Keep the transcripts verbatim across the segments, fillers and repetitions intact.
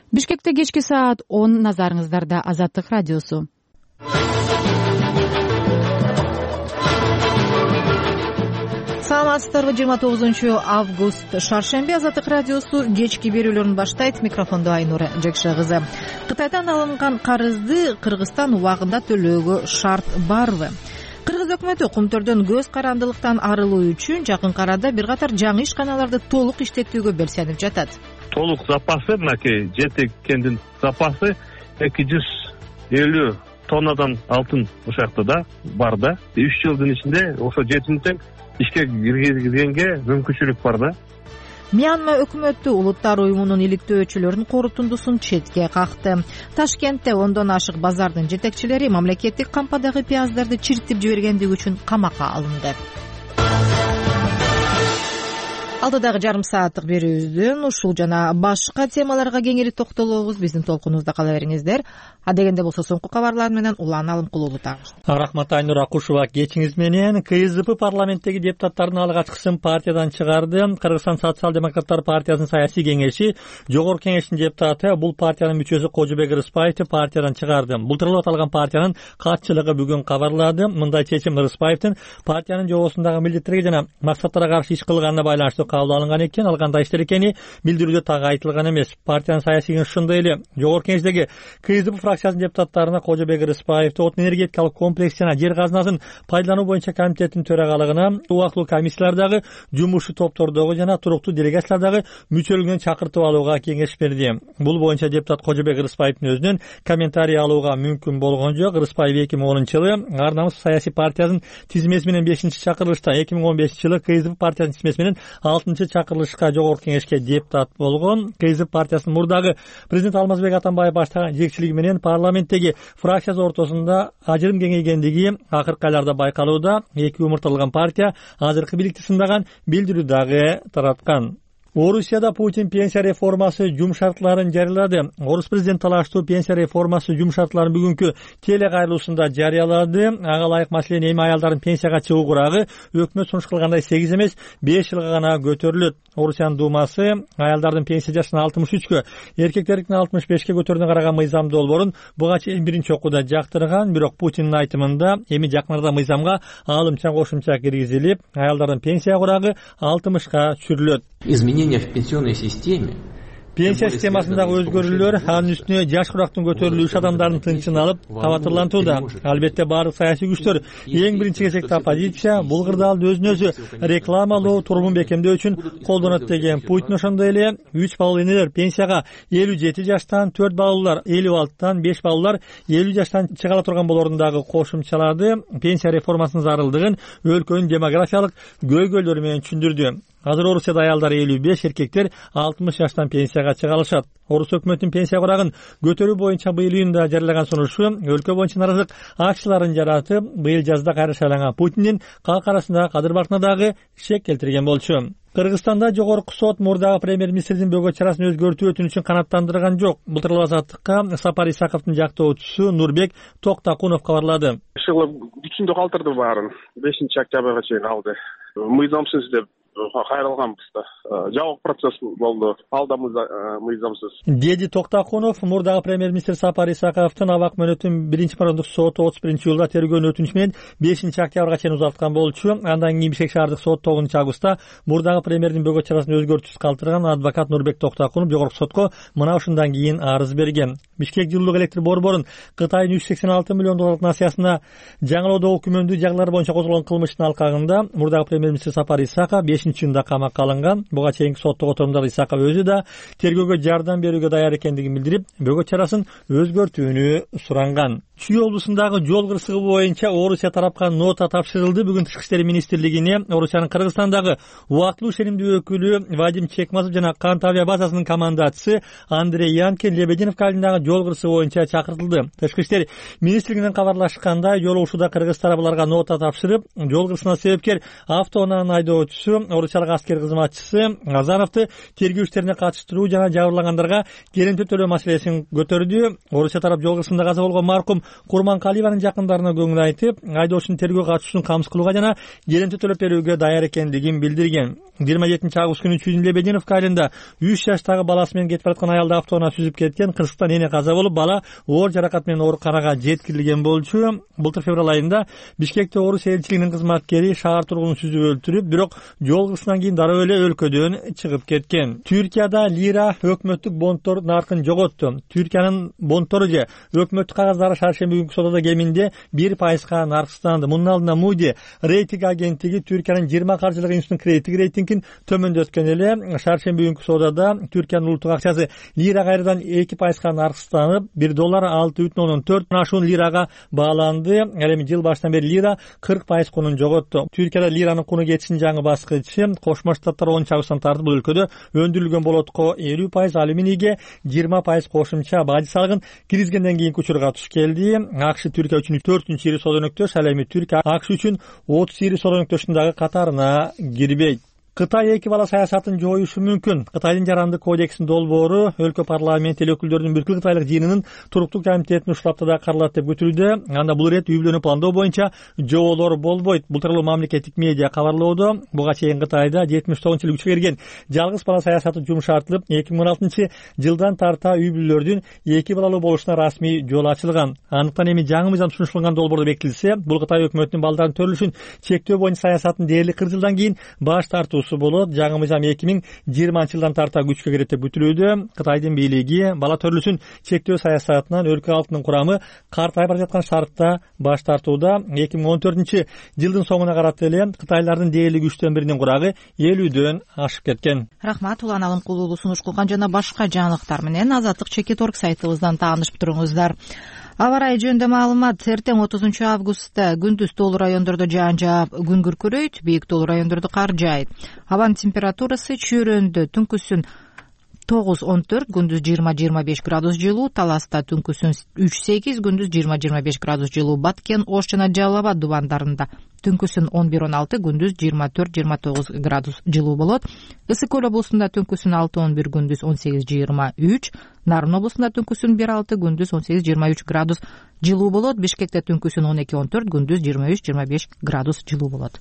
Бишкекте кечки саат он, назарыңыздарда Азаттык радиосу. Саламатсыздарбы? жыйырма тогузунчу август шаршемби. Азаттык радиосу кечки берүүлөрүн баштайт. Микрофондо Айнура Жекше кызы. Кытайдан алынган карызды Кыргызстан убагында төлөөгө шарт барбы? Кыргыз өкмөтү Кумтөрдөн көз карандылыктан арылуу үчүн жакынкы арада бир катар жаңы ишканаларды толук иштетүүгө белсенип жатат. Толук запасы, мынакей жети кендин запасы эки жүз элүү тоннадан алтын ушакта да бар да. үч жылдын ичинде ошо жетинсең ишке киргизгенге мүмкүнчүлүк бар да. Мьянма өкмөтү улуттар уюмунун иликтөөчүлөрүнүн корутундусун четке какты. Ташкентте ондон ашык базардын жетекчилери мамлекеттик кампадагы пияздарды чиртип жибергендиги үчүн камакка алынды. Алдыдагы жарым сааттык берүүбүздүн ушул жана башка темаларга кеңири токтолобуз. Биздин толкунубузда кала бериңиздер. Адегенде болсо соңку кабарлар менен Улан Алымкулуулу тагыш. Рахмат Айнура Кушева, кечиңиз менен. КСДП парламенттеги депутаттардын алгачкысын партиядан чыгарды. Кыргызстан социал-демократтар партиясынын саясий кеңеши жогорку кеңештин депутаты бул партиянын мүчөсү Кожобек Рыспаевди партиядан чыгарды. Бултурулуп аталган партиянын катчылыгы бүгүн кабарлады. Мындай чечим Рыспаевдин партиянын жобосундагы милдеттерге жана максаттарга каршы иш кылганына байланыштуу кабыл алынган экен. Ал кандай иштер экени билдирүүдө так айтылган эмес. Партиянын саясий кеңеши ошондой эле жогорку кеңештеги КСДП фракциясынын депутаттарына Кожобек Рыспаевди отун энергетикалык комплекс жана жер казынасын пайдалануу боюнча комитеттин төрагалыгына, убактылуу комиссиялардагы, жумушчу топтордогу жана туруктуу делегациялардагы мүчөлүгүнөн чакыртып алууга кеңеш берди. Бул боюнча депутат Кожобек Рыспаевдин өзүнөн комментарий алууга мүмкүн болгон жок. Рыспаев эки миң онунчу жылы Ар намыс саясий партиясынын тизмеси менен бешинчи чакырылышта, эки миң он бешинчи жылы КСДП партиясынын тизмеси менен алтынчы чакырылышка жогорку кеңешке депутат болгон. КСДП партиясынын мурдагы президент Алмазбек Атамбаев баштаган жетекчилиги менен парламенттеги фракциясы ортосунда ажырым кеңейгендиги акыркы айларда байкалууда. Эки умурталган партия азыркы бийликти сындаган билдирүү дагы тараткан. Орусияда Путин пенсия реформасы жум шартларын жарыялады. Орус президент талаштуу пенсия реформасы жум шартларын бүгүнкү телекайрылуусунда жарыялады. Ага ылайык маселен эми аялдардын пенсияга чыгуу курагы өкмөт сунуш кылгандай сегиз эмес беш жылга гана көтөрүлөт. Орусиянын думасы аялдардын пенсия жашын алтымыш үчкө, эркектердикин алтымыш бешке көтөрүүнү караган мыйзам долбоорун буга чейин биринчи окууда жактырган. Бирок Путиндин айтымында эми жакын арада мыйзамга алымча кошумча киргизилип, аялдардын пенсия курагы алтымышка түшүрүлөт. Изменения в пенсионной системе. Пенсия системасындагы өзгөрүүлөр, анын үстүнө жаш курактын көтөрүлүшү үч адамдардын тынчын алып кабатырлантууда. Албетте баардык саясий күчтөр, эң биринчи кезекте оппозиция, бул кырдаалды өзүн өзү рекламалоо, турумун бекемдөө үчүн колдонот деген Путин ошондой эле үч балалуу энелер пенсияга элүү жети жаштан, төрт балалуулар элүү алтыдан, беш балалуулар элүү жаштан чыга турган болорундагы кошумчалады. Пенсия реформасынын зарылдыгын өлкөнүн демографиялык көйгөйлөрү менен түшүндүрдү. Азыр Орусияда аялдар элүү беш, эркектер алтымыш жаштан пенсияга чыга алышат. Орус өкмөтүнүн пенсия курагын көтөрүү боюнча быйыл июнда жарыялаган сунушу өлкө боюнча наразылык акцияларын жаратып, быйыл жазда кайра шайланган Путиндин калк арасындагы кадыр баркына дагы шек келтирген болчу. Кыргызстанда жогорку сот мурдагы премьер-министрдин бөгөт чарасын өзгөртүү өтүнүчүн канааттандырган жок. Былтыр Азаттыкка Сапар Исаковдун жактоочусу Нурбек Токтакунов кабарлады. Ишыгы күчүндө калтырды баарын. бешинчи октябрга чейин алды. Мыйзамсыз деп кайрылганбыз да. Жабык процесс болду. Алда мыйзамсыз. Деди Токтакунов мурдагы премьер-министр Сапар Исаковдун абак мөөнөтүн биринчи мордук соту отуз биринчи июлда тергөөнүн өтүнүчү менен бешинчи октябрга чейин узарткан болчу. Андан кийин Бишкек шаардык сот тогузунчу августта мурдагы премьердин бөгөт чарасын өзгөртүүсүз калтырган адвокат Нурбек Токтакунов жогорку сотко мына ушундан кийин арыз берген. Бишкек жылуулук электр борборун Кытайдын үч жүз сексен алты миллион долларлык насыясына жаңылоодогу күмөндүү жагдары боюнча козголгон кылмыштын алкагында мурдагы премьер-министр Сапар Исаков бешинчи июнда камакка алынган. Буга чейинки соттук отурумда Исаков өзү да тергөөгө жардам берүүгө даяр экендигин билдирип, бөгөт чарасын өзгөртүүнү суранган. Чүй облусундагы жол кырсыгы боюнча Орусия тарапка нота тапшырылды. Бүгүн Тышкы иштер министрлигине Орусиянын Кыргызстандагы убактылуу ишенимдүү өкүлү Вадим Чекмазов жана Кант авиа базасынын командачысы Андрей Янкин Лебединовка айылындагы жол кырсыгы боюнча чакыртылды. Тышкы иштер министрлигинен кабарлашкандай, жолугушууда кыргыз тарабыларга нота тапшырып, жол кырсыгына себепкер автоунаанын айдоочусу, орусиялык аскер кызматчысы Азановду тергөө иштерине катыштыруу жана жабырлагандарга керемтүү төлөө маселесин көтөрдү. Орусия тарап жол кырсыгында каза болгон маркум Курманкалиеванын жакындарына көңүл айтып, айдоочунун тергөө катышуусун камсыз кылууга жана келинти төлөп берүүгө даяр экендигин билдирген. жыйырма жетинчи август күнү Чүйдүн Лебединовка айылында үч жаштагы баласы менен кетип бараткан аялды автоунаа сүзүп кеткен Кыргызстан эне каза болуп, бала оор жаракат менен ооруканага жеткирилген болчу. Былтыр февраль айында Бишкекте Орус элчилигинин кызматкери шаар тургунун сүзүп өлтүрүп, бирок жол кырсынан кийин дароо эле өлкөдөн чыгып кеткен. Түркияда лира өкмөттүк бонддор наркын жоготту. Түркиянын бонддору же өкмөттүк кагаздары шаршемби күнкү содада кеминде бир пайызга нарксызданды. Мунун алдында Moody рейтинг агенттиги Түркиянын жыйырма каржылык институтунун кредиттик рейтингин төмөндөткөн эле. Шаршемби күнкү содада Түркиянын улуттук акчасы лира кайрадан эки пайызга нарксызданып, бир доллар алты бүтүн ондон төрт ашуун лирага бааланды. Ал эми жыл башынан бери лира кырк пайыз кунун жоготту. Түркияда лиранын куну кетишинин жаңы баскычы Кошмо Штаттар онунчу августтан тартып бул өлкөдө өндүрүлгөн болотко элүү пайыз, алюминийге жыйырма пайыз кошумча бажы салыгын киргизгенден кийинки учурга туш келди. АКШ Түркия үчүн төртүнчү ири соода өнөктөш, ал эми Түркия АКШ үчүн отуз ири соода өнөктөштүн дагы катарына кирбейт. Кытай эки бала саясатын жоюшу мүмкүн. Кытайдын жарандык кодексинин долбоору өлкө парламенти эл өкүлдөрүнүн бүткүл кытайлык жыйынынын туруктуу комитетинин уштаптыда каралат деп күтүлүүдө. Анда бул ирет үй бүлөнү пландоо боюнча жоолор болбойт. Бул тууралуу мамлекеттик медиа кабарлоодо. Буга чейин Кытайда жетимиш тогузунчу жылы күчкө кирген жалгыз бала саясаты жумшартылып, эки миң он алтынчы жылдан тарта үй бүлөлөрдүн эки балалуу болушуна расмий жол ачылган. Андыктан эми жаңы мыйзам сунушталган долбоордо бекитилсе, бул Кытай өкмөтүнүн балдардын төрөлүшүн чектөө боюнча саясатын дээрлик кырк жылдан кийин баш тартуу болот. Жаңы мыйзам эки миң жыйырманчы жылдан тарта күчкө кирет деп күтүлүүдө. Кытайдын бийлиги бала төрөлүшүн чектөө саясатынан өлкө калкынын курамы картайып бара жаткан шартта баш тартууда. эки миң он төртүнчү жылдын соңуна карата эле кытайлардын дээрлик үчтөн биринин курагы элүүдөн ашып кеткен. Рахмат, Улан Алымкулуулу сунуш кылган жана башка жаңылыктар менен Азаттык чекит орг сайтыбыздан таанышып туруңуздар. Аба ырайы жөнүндө маалымат: эртең отузунчу августта күндүз тоолуу райондордо жаан жаап, күн күркүрөйт, бийик тоолуу райондордо кар жаайт. Абанын температурасы чөйрөндө түнкүсүн тогуз он төрт, күндүз жыйырма жыйырма беш градус жылуу, Таласта түнкүсүн үч сегиз, күндүз жыйырма жыйырма беш градус жылуу, Баткен, Ош жана Жалал Абад дубандарында түнкүсүн он бир он алты, күндүз жыйырма төрт жыйырма тогуз градус жылуу болот. Ысык көл облусунда түнкүсүн алты он бир, күндүз он сегиз жыйырма үч, Нарын облусунда түнкүсүн бир алты, күндүз он сегиз жыйырма үч градус жылуу болот. Бишкекте түнкүсүн он эки он төрт, күндүз жыйырма үч жыйырма беш градус жылуу болот.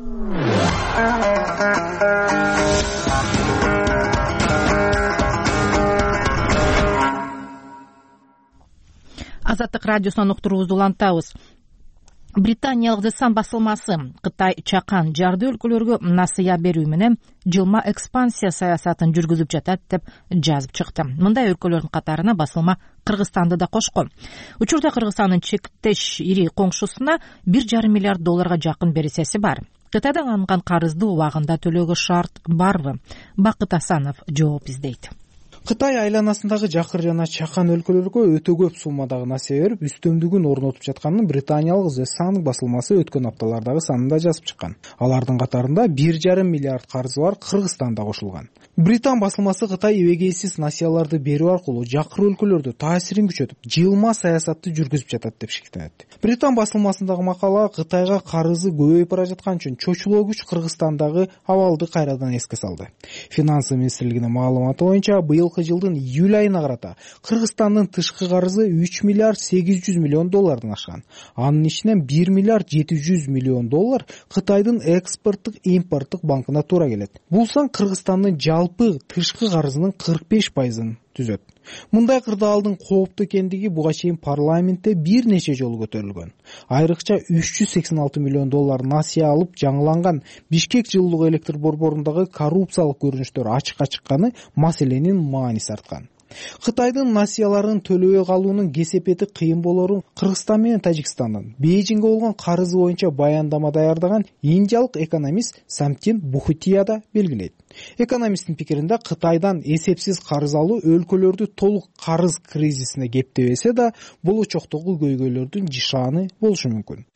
Азаттык радиосунан уктуруубузду улантабыз. Британиялык The Sun басылмасы Кытай чакан жарды өлкөлөргө насыя берүү менен жылма экспансия саясатын жүргүзүп жатат деп жазып чыкты. Мындай өлкөлөрдүн катарына басылма Кыргызстанды да кошкон. Учурда Кыргызстандын чектеш ири коңшусуна бир жарым миллиард долларга жакын бересеси бар. Кытайдан алынган карызды убагында төлөөгө шарт барбы? Бакыт Асанов жооп издейт. Кытай айланасындагы жакыр жана чакан өлкөлөргө өтө көп суммадагы насыя берип, үстөмдүгүн орнотуп жатканын британиялык The Sun басылмасы өткөн апталардагы санында жазып чыккан. Алардын катарында бир жарым миллиард карызы бар Кыргызстан да кошулган. Британ басылмасы Кытай эбегейсиз насыяларды берүү аркылуу жакыр өлкөлөрдө таасирин күчөтүп, жылма саясатты жүргүзүп жатат деп шиктенет. Британ басылмасындагы макала Кытайга карызы көбөйүп бара жаткан үчүн чочулоо күч Кыргызстандагы абалды кайрадан эске салды. Финансы министрлигинин маалыматы боюнча быйылкы жылдын июль айына карата Кыргызстандын тышкы карызы үч миллиард сегиз жүз миллион доллардан ашкан. Анын ичинен бир миллиард жети жүз миллион доллар Кытайдын экспорттук импорттук банкына туура келет. Бул сан Кыргызстандын жалпы тышкы карызынын кырк беш пайызын түзөт. Мындай кырдаалдын кооптуу экендиги буга чейин парламентте бир нече жолу көтөрүлгөн. Айрыкча үч жүз сексен алты миллион доллар насыя алып жаңыланган Бишкек жылуулук электр борборундагы коррупциялык көрүнүштөр ачыкка чыкканы маселенин мааниси арткан. Кытайдын насыяларын төлөбөй калуунун кесепети кыйын болорун Кыргызстан менен Тажикстандын Бейжиңге болгон карызы боюнча баяндама даярдаган индиялык экономист Самтин Бухутия да белгилейт. Экономисттин пикиринде Кытайдан эсепсиз карыз алуу өлкөлөрдү толук карыз кризисине кептебесе да, болочоктогу көйгөйлөрдүн жишааны болушу мүмкүн.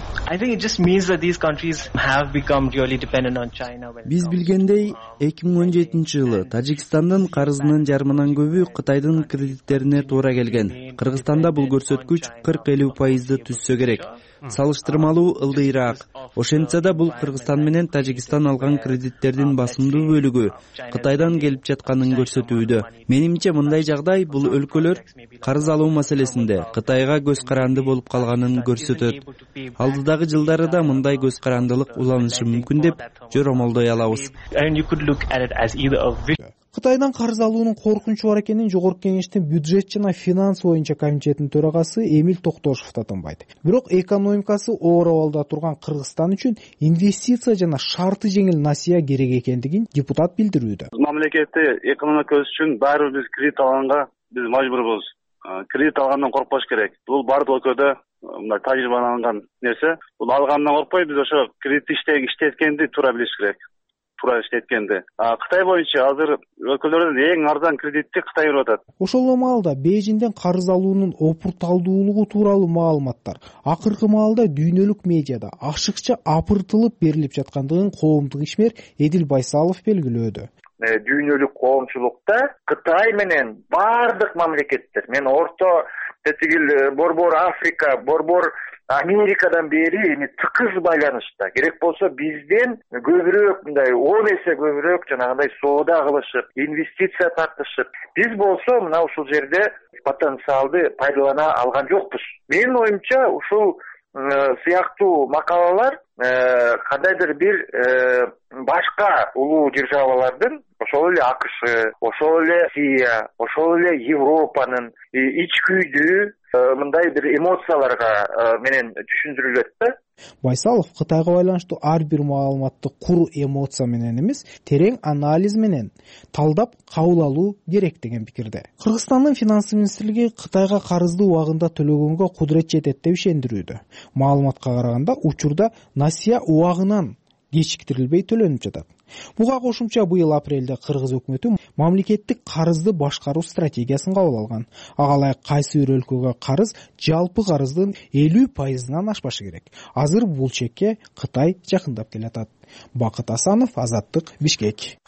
Биз билгендей, эки миң он жетинчи жылы Тажикстандын карызынын жарымынан көбү Кытайдын кредиттерине туура келген. Кыргызстанда бул көрсөткүч кырк элүү пайызды түзсө керек. Салыштырмалуу ылдыйраак. Ошентсе да бул Кыргызстан менен Тажикстан алган кредиттердин басымдуу бөлүгү. көбү Кытайдан келип жатканын көрсөтүүдө. Менимче мындай жагдай бул өлкөлөр карыз алуу маселесинде Кытайга көз каранды болуп калганын көрсөтөт. Алдыдагы жылдары да мындай көз карандылык уланышы мүмкүн деп жоромолдой алабыз. Кытайдан карыз алуунун коркунучу бар экенин Жогорку Кеңештин бюджет жана финанс боюнча комитетинин төрагасы Эмиль Токтошев да тынбайт. Бирок экономикасы оор абалда турган Кыргызстан үчүн инвестиция жана шарты жеңил насыя керек экендигин депутат билдирүүдө. Мамлекетте экономика өсүш үчүн баары биз кредит алганга биз мажбурбуз. Кредит алгандан коркпош керек. Бул бардык өлкөдө мындай тажрыйбаланган нерсе. Бул алгандан коркпой биз ошо кредит иштеткенди туура билиш керек. Туура иштеткенди. Кытай боюнча азыр өлкөлөрдөн эң арзан кредитти Кытай берип атат. Ошол маалда Бейжиңден карыз алуунун опурталдуулугу тууралуу маалыматтар акыркы маалда дүйнөлүк медиада ашыкча апыртылып берилип жаткандыгын коомдук ишмер Эдил Байсалов белгилөөдө. Дүйнөлүк коомчулукта Кытай менен бардык мамлекеттер, мен орто тетигил борбор Африка, борбор Америкадан бери эми тыкыз байланышта. Керек болсо бизден көбүрөөк, мындай он эсе көбүрөөк жанагындай соода кылышып, инвестиция тартышып. Биз болсо мына ушул жерде потенциалды пайдалана алган жокпуз. Менин оюмча ушул сыяктуу макалалар кандайдыр бир башка улуу державалардын, ошол эле АКШ, ошол эле Россия, ошол эле Европанын ичкүйдүү мындай бир эмоцияларга менен түшүндүрүлөт да. Байсалов Кытайга байланыштуу ар бир маалыматты кур эмоция менен эмес, терең анализ менен талдап кабыл алуу керек деген пикирде. Кыргызстандын финанс министрлиги Кытайга карызды убагында төлөгөнгө кудурет жетет деп ишендирүүдө. Маалыматка караганда учурда насыя убагынан кечиктирилбей төлөнүп жатат. Буга кошумча быйыл апрелде Кыргыз өкмөтү мамлекеттик карызды башкаруу стратегиясын кабыл алган. Ага ылайык кайсы бир өлкөгө карыз жалпы карыздын элүү пайызынан ашпашы керек. Азыр бул чекке Кытай жакындап келатат. Бакыт Асанов, Азаттык, Бишкек.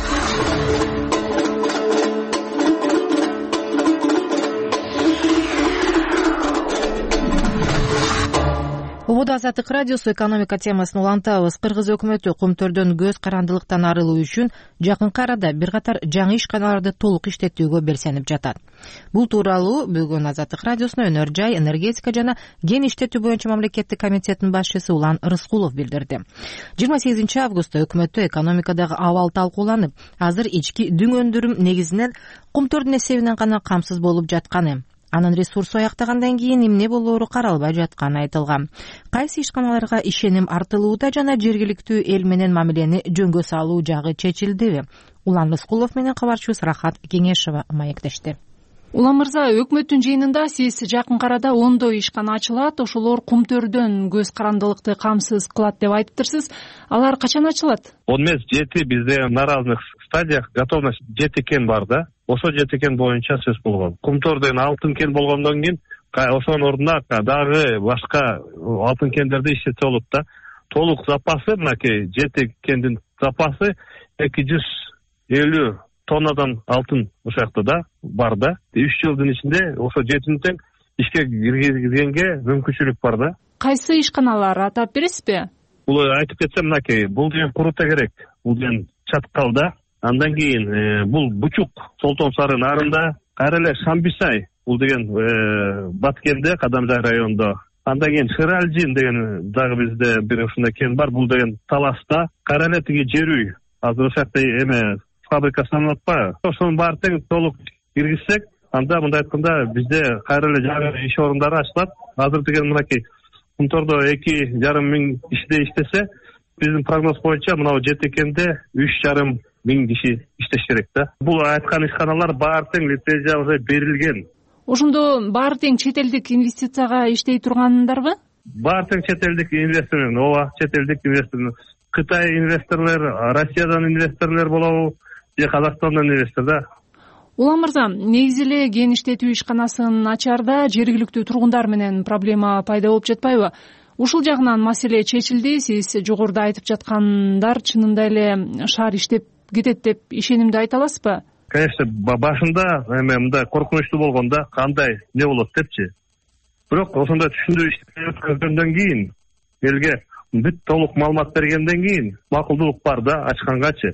Убуда Азаттык радиосу экономика темасын улантабыз. Кыргыз өкмөтү кумтөрдөн көз карандылыктан арылуу үчүн жакынкы арада бир катар жаңы ишканаларды толук иштетүүгө белсенип жатат. Бул тууралуу бүгүн Азаттык радиосуна өнөр жай, энергетика жана кен иштетүү боюнча мамлекеттик комитеттин башчысы Улан Рыскулов билдирди. жыйырма сегизинчи августта өкмөттө экономикадагы абал талкууланып, азыр ички дүң өндүрүм негизинен кумтөрдүн эсебинен гана камсыз болуп жатканы, анын ресурсу аяктагандан кийин эмне болоору каралбай жатканы айтылган. Кайсы ишканаларга ишеним артылууда жана жергиликтүү эл менен мамилени жөнгө салуу жагы чечилдиби? Улан Рыскулов менен кабарчыбыз Рахат Кеңешова маектешти. Улан мырза, өкмөттүн жыйынында сиз жакынкы арада ондой ишкана ачылат, ошолор кумтөрдөн көз карандылыкты камсыз кылат деп айтыптырсыз. Алар качан ачылат? он эмес жети бизде на разных стадиях готовность жети кен бар да. Ошо жети кен боюнча сөз болгон. Кумтөр деген алтын кен болгондон кийин ошонун ордуна дагы башка алтын кендерди иштетсе болот да. Толук запасы, мынакей жети кендин запасы эки жүз элүү тоннадан алтын ошол жакта да бар да. үч жылдын ичинде ошо жетини тең ишке киргизгенге мүмкүнчүлүк бар да. Кайсы ишканалар атап бересизби? Бул айтып кетсем, мынакей бул деген Курута керек, бул деген Чаткалда. Андан кийин бул Бучук Солтон Сары нарында, кайра эле Шамбисай, бул деген Баткенде, Кадамжай районунда. Андан кийин Шыралжин деген дагы бизде бир ушундай кен бар, бул деген Таласта. Кайра эле тиги Жерүй, азыр ошол жакта эме фабрика саналып атпайбы? Ошонун баары тең толук киргизсек, анда мындай айтканда бизде кайра эле жаңы иш орундары ачылат. Азыр деген мынакей Кумтордо эки жарым миң кишиде иштесе, биздин прогноз боюнча мына жети кенде үч жарым миң киши иштеш керек да. Бул айткан ишканалар баары тең лицензия уже берилген. Ошондо баары тең чет элдик инвестицияга иштей тургандарбы? Баары тең чет элдик инвестор, ооба, чет элдик инвестор. Кытай инвесторлор, Россиядан инвесторлор болобу, же Казакстандан инвестор да. Улан мырза, негизи эле кен иштетүү ишканасын ачарда жергиликтүү тургундар менен проблема пайда болуп жатпайбы? Ушул жагынан маселе чечилди. Сиз жогоруда айтып жаткандар чынында эле шаар иштеп кетет деп ишенимди айта аласызбы? Конечно, башында эме мындай коркунучтуу болгондо кандай не болот депчи. Бирок ошондой түшүндүрүү иштеп өткөндөн кийин элге бүт толук маалымат бергенден кийин макулдуулук бар да ачкангачы.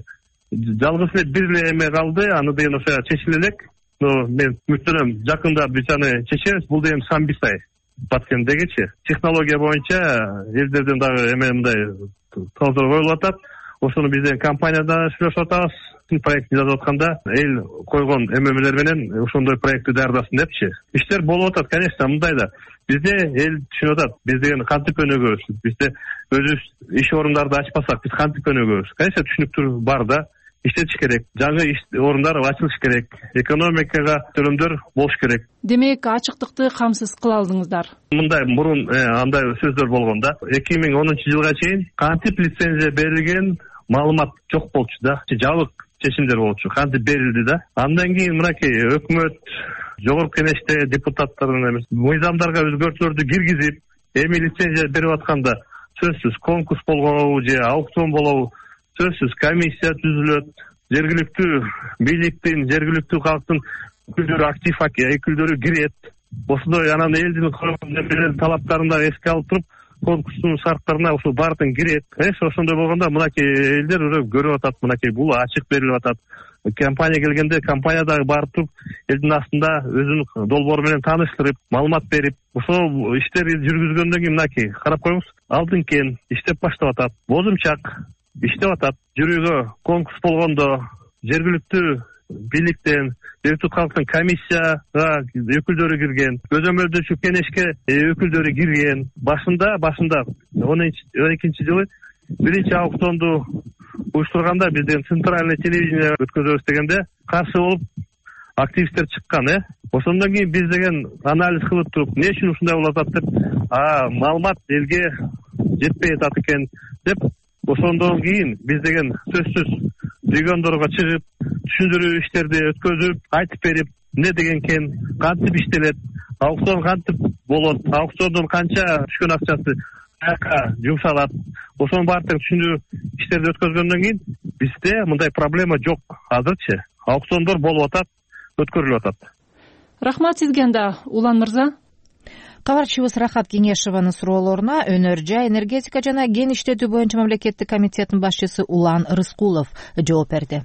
жалгыз эле бир эле эме калды, аны деген ошо чечиле элек. Но мен үмүттөнөм, жакында биз аны чечебиз. Бул деген Самбисай Баткендегичи технология боюнча элдерден дагы эме мындай талаптар коюлуп атат. Ошону бизден компанияда сүйлөшүп атабыз. Проект жазып атканда эл койгон эмемелер менен ошондой проектти даярдасын депчи. Иштер болуп атат, конечно, мындай да. Бизде эл түшүнүп атат. Биз деген кантип өнүгөбүз? Бизде өзүбүз иш орундарды ачпасак, биз кантип өнүгөбүз? Конечно, түшүнүктөр бар да. Иштетиш керек, жаңы иш орундар ачылыш керек, экономикага төлөмдөр болуш керек. Демек, ачыктыкты камсыз кыла алдыңыздар. Мындай мурун андай сөздөр болгон да. эки миң онунчу жылга чейин кантип лицензия берилген маалымат жок болчу да. Жабык чечимдер болчу, кантип берилди да. Андан кийин мынакей өкмөт, жогорку кеңеште депутаттардын эмес мыйзамдарга өзгөртүүлөрдү киргизип, эми лицензия берип атканда сөзсүз конкурс болгонобу же аукцион болобу, сөзсүз комиссия түзүлөт, жергиликтүү бийликтин, жергиликтүү калктын өкүлдөрү, актив өкүлдөрү кирет. Ошондой анан элдин койгон талаптарын да эске алып туруп, конкурстун шарттарына ошо баардыгы кирет. Эш ошондой болгондо мынакей элдер уже көрүп атат, мынакей бул ачык берилип атат. Компания келгенде компания дагы барып туруп, элдин астында өзүнүн долбоору менен тааныштырып, маалымат берип, ошол иштерди жүргүзгөндөн кийин мынакей карап коюңуз, алдын кен иштеп баштап атат, бозумчак иштеп атат. Жүрүүгө конкурс болгондо жергиликтүү бийликтен, жергиликтүү калктын комиссияга өкүлдөрү кирген, көзөмөлдөөчү кеңешке өкүлдөрү кирген. Башында, башында он экинчи жылы биринчи аукционду уюштурганда бизден центральный телевидение өткөзөбүз дегенде каршы болуп активисттер чыккан, э. Ошондон кийин биз деген анализ кылып туруп, эмне үчүн ушундай болуп атат деп, а маалымат элге жетпей атат экен деп, ошондон кийин биз деген сөзсүз региондорго чыгып, түшүндүрүү иштерди өткөзүп, айтып берип, эмне деген кен, кантип иштелет, аукцион кантип болот, аукциондон канча түшкөн акчасы каяка жумшалат. Ошонун баардыгын түшүндүрүү иштерди өткөзгөндөн кийин бизде мындай проблема жок. Азырчы аукциондор болуп атат, өткөрүлүп атат. Рахмат сизге анда, Улан мырза. Кабарчыбыз Рахат Кеңешованын суроолоруна Өнөр жай, энергетика жана кен иштетүү боюнча мамлекеттик комитеттин башчысы Улан Рыскулов жооп берди.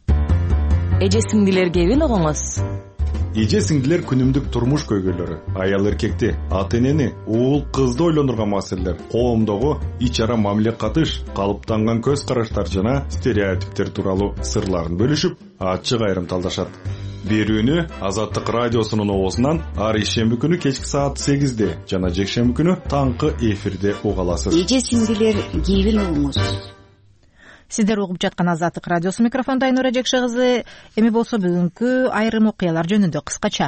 Эже сиңдилерге эбин огоңуз. Эже сиңдилер күнүмдүк турмуш көйгөйлөрү, аял эркекти, ата энени, уул кызды ойлондурган маселелер, коомдогу ич ара мамиле катыш, калыптанган көз караштар жана стереотиптер тууралуу сырларын бөлүшүп, ачык айрымталдашат. Берүүнү Азаттык радиосунун оозунан ар ишемби күнү кечки саат сегизде жана жекшемби күнү таңкы эфирде уга аласыз. Эже сиңдилер кийбил угуңуз. Сиздер угуп жаткан Азаттык радиосу, микрофондо Айнура Жекше кызы. Эми болсо бүгүнкү айрым окуялар жөнүндө кыскача.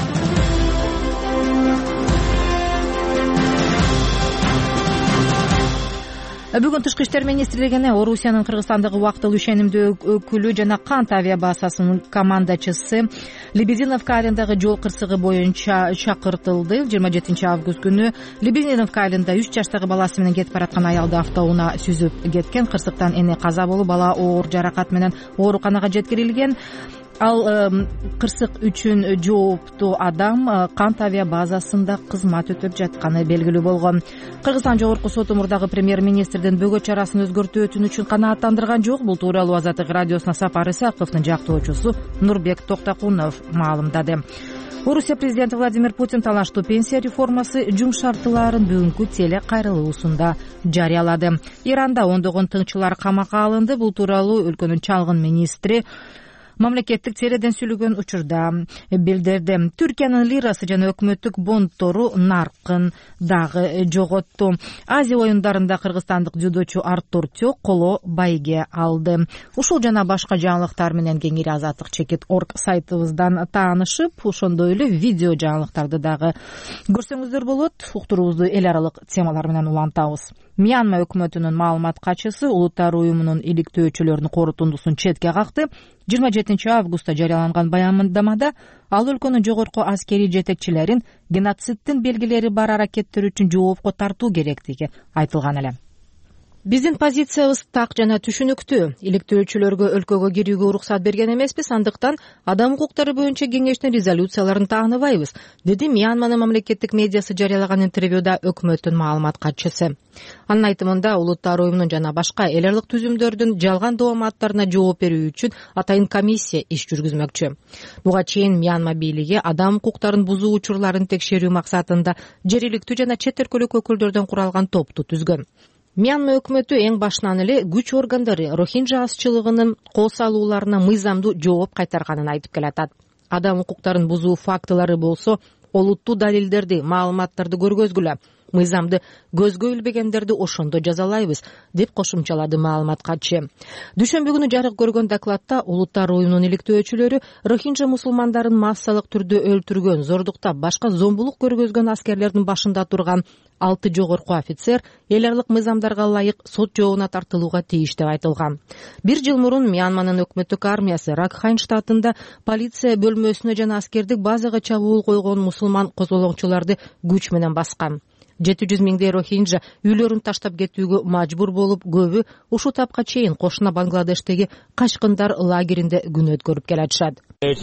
Бүгүн Тышкы иштер министрлигине Орусиянын Кыргызстандагы убактылуу ишенимдүү өкүлү жана кант авиабазасынын командачысы Лебединовка айылындагы жол кырсыгы боюнча чакыртылды. жыйырма жетинчи август күнү Лебединовка айылында үч жаштагы баласы менен кетип бараткан аялды автоунаа сүзүп кеткен. Кырсыктан эне каза болуп, бала оор жаракат менен ооруканага жеткирилген. Ал кырсык үчүн жооптуу адам кант авиабазасында кызмат өтөп жатканы белгилүү болгон. Кыргызстан Жогорку соту мурдагы премьер-министрдин бөгөт чарасын өзгөртүү өтүнүчүн канааттандырган жок. Бул тууралуу Азаттык радиосуна Сапар Исаковдун жактоочусу Нурбек Токтакунов маалымдады. Орусия президенти Владимир Путин талаштуу пенсия реформасы жумшартууларын бүгүнкү теле кайрылуусунда жарыялады. Иранда ондогон тыңчылар камакка алынды. Бул тууралуу өлкөнүн чалгын министри мамлекеттик теледен сүйлөгөн учурда билдирди. Түркиянын лирасы жана өкмөттүк бондтору наркын дагы жоготту. Азия оюндарында кыргызстандык дзюдочу Артур Тёк коло байге алды. Ушул жана башка жаңылыктар менен кеңири азаттык чекит орг сайтыбыздан таанышып, ошондой эле видео жаңылыктарды дагы көрсөңүздөр болот. Уктуруубузду эл аралык темалар менен улантабыз. Мьянма өкмөтүнүн маалымат катчысы Улуттар уюмунун иликтөөчүлөрүнүн корутундусун четке какты. жыйырма жетинчи августта жарыяланган баяндамада ал өлкөнүн жогорку аскерий жетекчилерин геноциддин белгилери бар аракеттер үчүн жоопко тартуу керектиги айтылган эле. Биздин позициябыз так жана түшүнүктүү. Иликтөөчүлөргө өлкөгө кирүүгө уруксат берген эмеспиз, андыктан адам укуктары боюнча кеңештин резолюцияларын тааныбайбыз, деди Мьянманын мамлекеттик медиасы жарыялаган интервьюда өкмөттүн маалымат катчысы. Анын айтымында улуттар уюмунун жана башка эл аралык түзүмдөрдүн жалган дооматтарына жооп берүү үчүн атайын комиссия иш жүргүзмөкчү. Буга чейин Мьянма бийлиги адам укуктарын бузуу учурларын текшерүү максатында жергиликтүү жана чет өлкөлүк өкүлдөрдөн куралган топту түзгөн. Мьянма өкмөтү эң башынан эле күч органдары Рохинджа азчылыгынын кол салууларына мыйзамдуу жооп кайтарганын айтып келатат. Адам укуктарын бузуу фактылары болсо, олуттуу далилдерди, маалыматтарды көргөзгүлө. Мыйзамды көзгө илбегендерди ошондо жазалайбыз, деп кошумчалады маалымат катчы. Дүйшөмбү күнү жарык көргөн докладта улуттар уюмунун иликтөөчүлөрү Рохинджа мусулмандарын массалык түрдө өлтүргөн, зордуктап, башка зомбулук көргөзгөн аскерлердин башында турган алты жогорку офицер эл аралык мыйзамдарга ылайык сот жообуна тартылууга тийиш деп айтылган. Бир жыл мурун Мьянманын өкмөттүк армиясы Ракхайн штатында полиция бөлмөсүнө жана аскердик базага чабуул койгон мусулман козголоңчуларды күч менен баскан. жети жүз миңдей рохинджа үйлөрүн таштап кетүүгө мажбур болуп, көбү ушул тапка чейин кошуна Бангладештеги Качкындар лагеринде күн өткөрүп келатышат.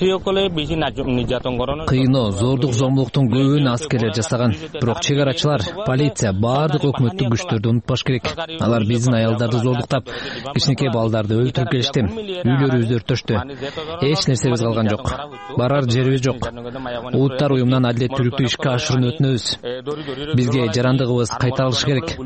Кыйноо, зордук, зомбулуктун көбүн аскерлер жасаган. Бирок чек-арачылар, полиция баардык өкмөттүк күчтөрдү унутпаш керек. Алар биздин аялдарды зордуктап, кичинекей балдарды өлтүрүп келишти. Үйлөрүбүздү өрттөштү. Эч нерсебиз калган жок. Барар жерибиз жок. Улуттар уюмунан адилеттүүлүктү ишке ашырууну өтүнөбүз. Бизге жарандыгыбыз кайтарылышы керек.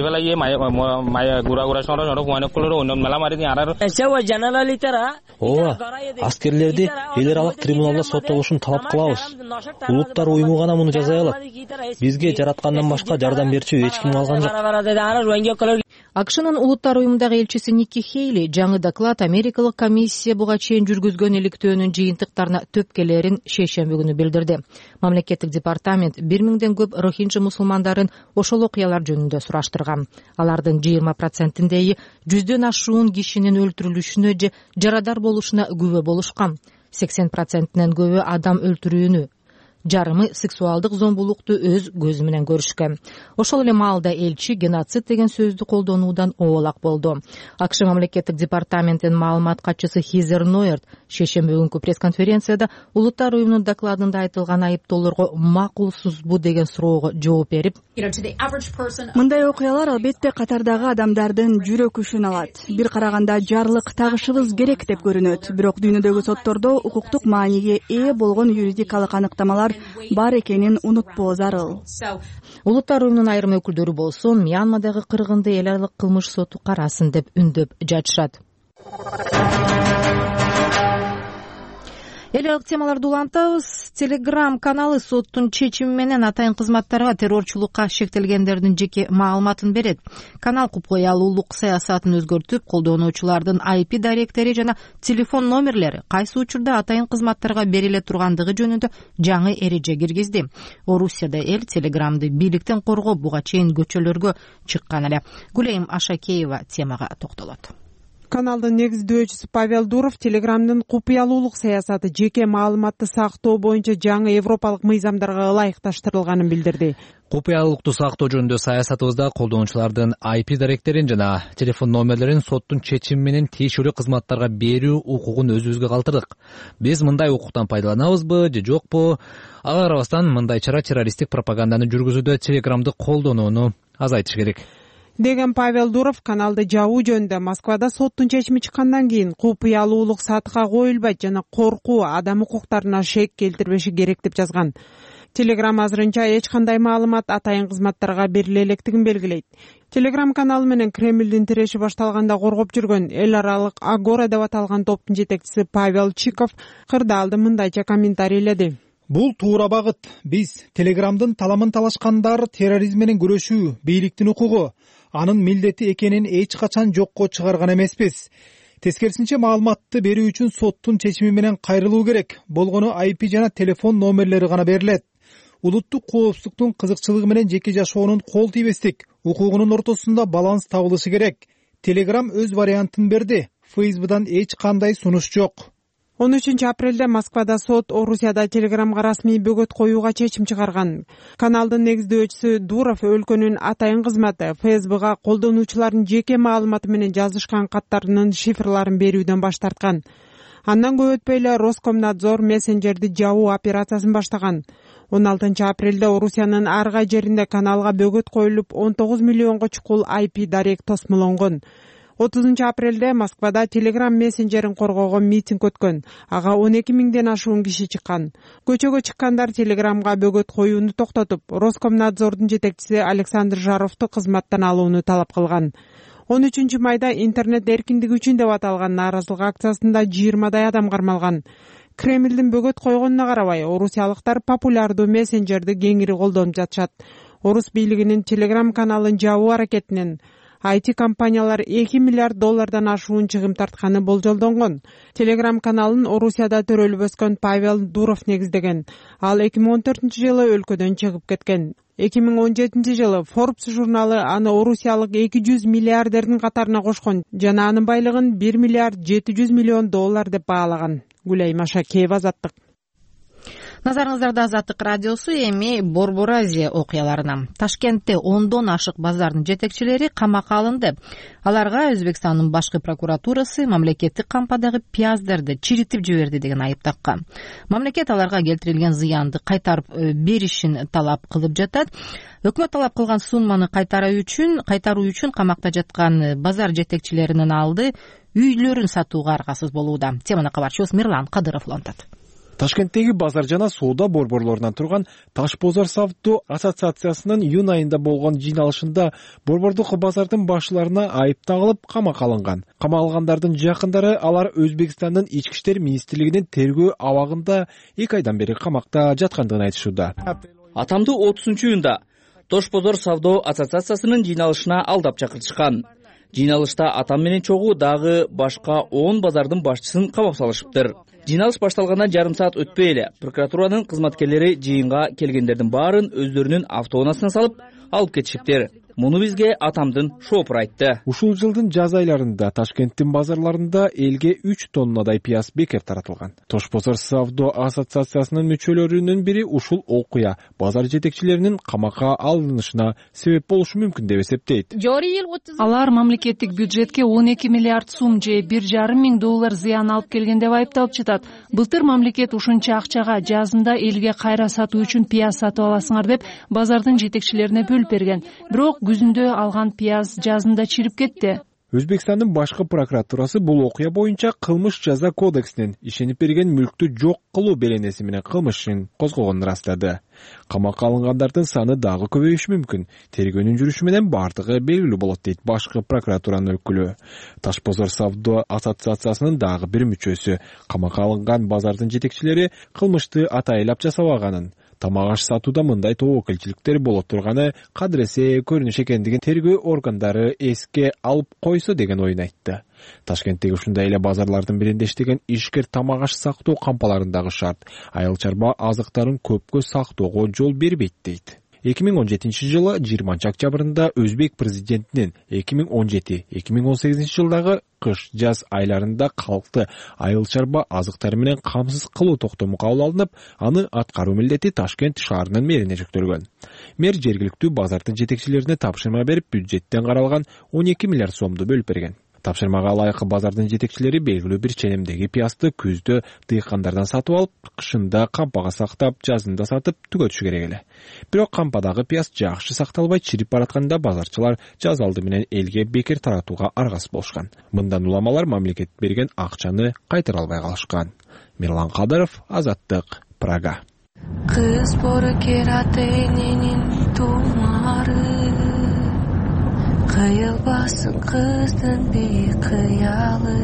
Ооба, аскерлерди эл аралык трибуналда соттолушун талап кылабыз. Улуттар уюму гана муну жаза алат. Бизге жараткандан башка жардам берчү эч ким калган жок. АКШнын улуттар уюмундагы элчиси Ники Хейли жаңы доклад Америкалык комиссия буга чейин жүргүзгөн иликтөөнүн жыйынтыктарына төпкелерин шейшемби күнү билдирди. Мамлекеттик департамент бир миңден көп рохинджа мусулмандарын ошол окуялар жөнүндө сураштырган. Алардын жыйырма процентиндеги жүздөн ашуун кишинин өлтүрүлүшүнө же жарадар болушуна күбө болушкан. сексен процентинен көбү адам өлтүрүүнү, жарымы сексуалдык зомбулукту өз көзү менен көрүшкөн. Ошол эле маалда элчи геноцид деген сөздү колдонуудан оолак болду. АКШ мамлекеттик департаментинин маалымат катчысы Хизер Нойерт шейшемби күнкү пресс-конференцияда улуттар уюмунун докладында айтылган айыптоолорго макулсузбу деген суроого жооп берип, мындай окуялар албетте катардагы адамдардын жүрөк күшүн алат. Бир караганда жарлык тагышыбыз керек деп көрүнөт. Бирок дүйнөдөгү соттордо укуктук мааниге ээ болгон юридикалык аныктамалар бар экенин унутпоо зарыл. Улуттар уюмунун айрым өкүлдөрү болсо Мьянмадагы кыргынды эл аралык кылмыш соту карасын деп үндөп жатышат. Эл аралык темаларды улантабыз. Телеграм каналы соттун чечими менен атайын кызматтарга террорчулукка шектелгендердин жеке маалыматын берет. Канал купуялуулук саясатын өзгөртүп, колдонуучулардын ай пи даректери жана телефон номерлери кайсы учурда атайын кызматтарга бериле тургандыгы жөнүндө жаңы эреже киргизди. Орусияда эл Телеграмды бийликтен коргоп, буга чейин көчөлөргө чыккан эле. Гулейм Ашакеева темага токтолот. Каналдын негиздөөчүсү Павел Дуров Телеграмдын купуялуулук саясаты жеке маалыматты сактоо боюнча жаңы европалык мыйзамдарга ылайыкташтырылганын билдирди. Купуялуулукту сактоо жөнүндө саясатыбызда колдонуучулардын ай пи даректерин жана телефон номерлерин соттун чечими менен тиешелүү кызматтарга берүү укугун өзүбүзгө калтырдык. Биз мындай укуктан пайдаланабызбы же жокпу? Ага карабастан мындай чара террористтик пропаганданы жүргүзүүдө Телеграмды колдонууну азайтыш керек деген Павел Дуров каналды жабуу жөнүндө Москвада соттун чечими чыккандан кийин купуялуулук сатка коюлбайт жана коркуу адам укуктарына шек келтирбеши керек деп жазган. Телеграм азырынча эч кандай маалымат атайын кызматтарга бериле электигин белгилейт. Телеграм каналы менен Кремлдин тиреши башталганда коргоп жүргөн эл аралык Агора деп аталган топтун жетекчиси Павел Чиков кырдаалды мындайча комментарийледи. Бул туура багыт. Биз Телеграмдын таламын талашкандар терроризм менен күрөшүү бийликтин укугу, анын милдети экенин эч качан жокко чыгарган эмеспиз. Тескерисинче маалыматты берүү үчүн соттун чечими менен кайрылуу керек. Болгону ай пи жана телефон номерлери гана берилет. Улуттук коопсуздуктун кызыкчылыгы менен жеке жашоонун кол тийбестик укугунун ортосунда баланс табылышы керек. Телеграм өз вариантын берди. Фейсбуктан эч кандай сунуш жок. он үчүнчү апрелде Москвада сот Орусияда Телеграмга расмий бөгөт коюуга чечим чыгарган. Каналдын негиздөөчүсү Дуров өлкөнүн атайын кызматы эф эс бга колдонуучулардын жеке маалыматы менен жазышкан каттарынын шифрларын берүүдөн баш тарткан. Андан көп өтпөй эле Роскомнадзор мессенджерди жабуу операциясын баштаган. он алтынчы апрелде Орусиянын ар кай жеринде каналга бөгөт коюлуп он тогуз миллионго чукул ай пи дарек тосмолонгон. отузунчу апрелде Москвада Telegram мессенджерин коргоого митинг өткөн. Ага он эки миңден ашуун киши чыккан. Көчөгө чыккандар Telegramга бөгөт коюуну токтотуп, Роскомнадзордун жетекчиси Александр Жаровду кызматтан алууну талап кылган. он үчүнчү майда интернет эркиндиги үчүн деп аталган нааразылык акциясында жыйырмадай адам кармалган. Кремлдин бөгөт койгонуна карабай, орусиялыктар популярдуу мессенджерди кеңири колдонуп жатышат. Орус бийлигинин Telegram каналын жабуу аракетинен ай ти компаниялар эки миллиард доллардан ашуун чыгым тартканы болжолдонгон. Telegram каналын Орусияда төрөлүп өскөн Павел Дуров негиздеген. Ал эки миң он төртүнчү жылы өлкөдөн чыгып кеткен. эки миң он жетинчи жылы Forbes журналы аны орусиялык эки жүз миллиардердин катарына кошкон жана анын байлыгын бир миллиард жети жүз миллион доллар деп баалаган. Гүлай Машакеева, Азаттык. Назарыңыздарда Азаттык радиосу. Эми Борбор Азия окуяларына. Ташкентте ондон ашык базардын жетекчилери камакка алынды. Аларга Өзбекстандын башкы прокуратурасы мамлекеттик кампадагы пияздарды чиритип жиберди деген айып таккан. Мамлекет аларга келтирилген зыянды кайтарып беришин талап кылып жатат. Өкмөт талап кылган сумманы кайтаруу үчүн, кайтаруу үчүн камакта жаткан базар жетекчилеринин алды үйлөрүн сатууга аргасыз болууда. Теманы кабарчыбыз Мирлан Кадыров улантат. Ташкенттеги базар жана соода борборлорунан турган Таш Бозор Савдо ассоциациясынын июнь айында болгон жыйналышында борбордук базардын башчыларына айып тагылып камакка алынган. Камалгандардын жакындары алар Өзбекстандын ички иштер министрлигинин тергөө абагында эки айдан бери камакта жаткандыгын айтышууда. Атамды отузунчу июнда Тош Бозор Савдо ассоциациясынын жыйналышына алдап чакыртышкан. Жыйналышта атам менен чогуу дагы башка он базардын башчысын камап салышыптыр. Жыйналыш башталгандан жарым саат өтпөй эле прокуратуранын кызматкерлери жыйынга келгендердин баарын өздөрүнүн автоунаасына салып алып кетишиптир. Муну бизге атамдын шопур айтты. Ушул жылдын жаз айларында Ташкенттин базарларында элге үч тоннадай пияз бекер таратылган. Тош Бозор Савдо ассоциациясынын мүчөлөрүнүн бири ушул окуя базар жетекчилеринин камакка алынышына себеп болушу мүмкүн деп эсептейт. Алар мамлекеттик бюджетке он эки миллиард сум же бир жарым миң доллар зыян алып келген деп айыпталып жатат. Былтыр мамлекет ушунча акчага жазында элге кайра сатуу үчүн пияз сатып аласыңар деп базардын жетекчилерине бөлүп берген. Бирок күзүндө алган пияз жазында чирип кетти. Өзбекстандын башкы прокуратурасы бул окуя боюнча кылмыш жаза кодексинин ишенип берген мүлктү жок кылуу беренеси менен кылмыш ишин козгогонун ырастады. Камакка алынгандардын саны дагы көбөйүшү мүмкүн. Тергөөнүн жүрүшү менен бардыгы белгилүү болот дейт башкы прокуратуранын өкүлү. Таш Бозор Савдо ассоциациясынын дагы бир мүчөсү камакка алынган базардын жетекчилери кылмышты атайлап жасабаганын, тамак аш сатууда мындай тобокелчиликтер боло турганы кадыресе көрүнүш экендигин тергөө органдары эске алып койсо деген оюн айтты. Ташкенттеги ушундай эле базарлардын биринде иштеген ишкер тамак аш сактоо кампаларындагы шарт айыл чарба азыктарын көпкө сактоого жол бербейт дейт. эки миң он жетинчи жылы жыйырманчы октябрында Өзбек президентинин эки миң он жети эки миң он сегизинчи жылдагы кыш жаз айларында калкты айыл чарба азыктары менен камсыз кылуу токтому кабыл алынып, аны аткаруу милдети Ташкент шаарынын мэрине жүктөлгөн. Мэр жергиликтүү базардын жетекчилерине тапшырма берип, бюджеттен каралган он эки миллиард сомду бөлүп берген. Тапшырмага ылайык базардын жетекчилери белгилүү бир ченемдеги пиязды күздө дыйкандардан сатып алып, кышында кампага сактап, жазында сатып түгөтүшү керек эле. Бирок кампадагы пияз жакшы сакталбай чирип баратканда базарчылар жаз алды менен элге бекер таратууга аргасыз болушкан. Мындан уламалар мамлекет берген акчаны кайтара албай калышкан. Мирлан Кадыров, Азаттык, Прага. Кыз борокератенин тумары кыйылбасын кыздын бейкыялы.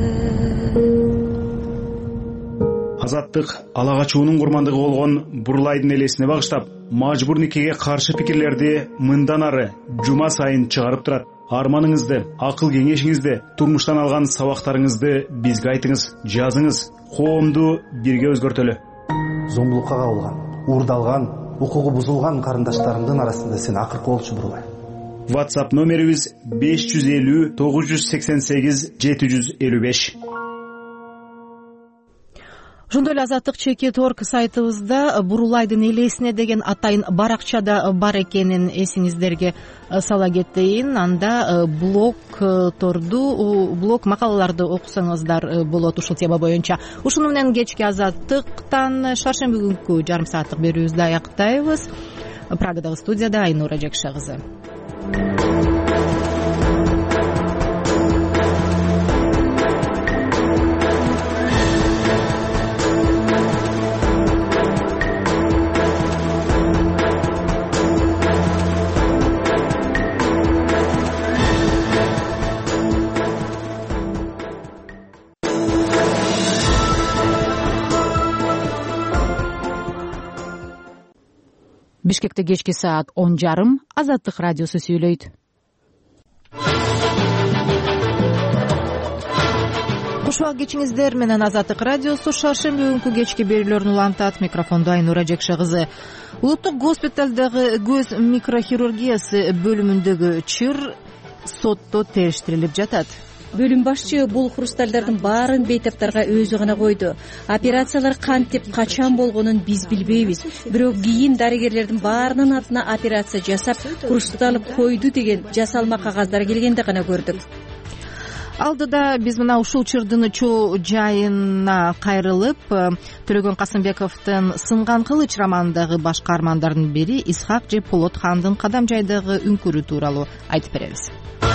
Азаттык ала качуунун курмандыгы болгон Бурлайдын элесине багыштап, мажбур никеге каршы пикирлерди мындан ары жума сайын чыгарып турат. Арманыңызды, акыл кеңешиңизди, турмуштан алган сабактарыңызды бизге айтыңыз, жазыңыз. Коомду бирге өзгөртөлү. Зомбулукка кабылган, уурдалган, укугу бузулган карындаштарымдын арасында сен акыркы болчу Бурлай. WhatsApp номерибиз беш жүз элүү тогуз жүз сексен сегиз жети жүз элүү беш. ошондой эле азаттык чекит орг сайтыбызда бурулайдын элесине деген атайын баракча да бар экенин эсиңиздерге сала кетейин. Анда блогторду блог макалаларды окусаңыздар болот ушул тема боюнча. Ушуну менен кечки азаттыктан шаршемби күнкү жарым сааттык берүүбүздү аяктайбыз. Прагадагы студияда Айнура Жекше кызы. Бишкекте кечки саат он жарым. Азаттык радиосу сүйлөйт. Кушубак кечиңиздер менен Азаттык радиосу шаршемби күнкү кечки берүүлөрүн улантат. Микрофондо Айнура Жекше кызы. Улуттук госпиталдагы көз микрохирургиясы бөлүмүндөгү чыр сотто териштирилип жатат. Бөлүм башчы бул хрусталдардын баарын бейтаптарга өзү гана койду. Операциялар кантип качан болгонун биз билбейбиз. Бирок кийин дарыгерлердин баарынын атына операция жасап, хрустал койду деген жасалма кагаздар келгенде гана көрдүк. Алдыда биз мына ушул чырдын чоо жайына кайрылып, Төлөгөн Касымбековдун Сынган кылыч романындагы баш каармандардын бири Исхак же Полот хандын кадам жайдагы үңкүрү тууралуу айтып беребиз.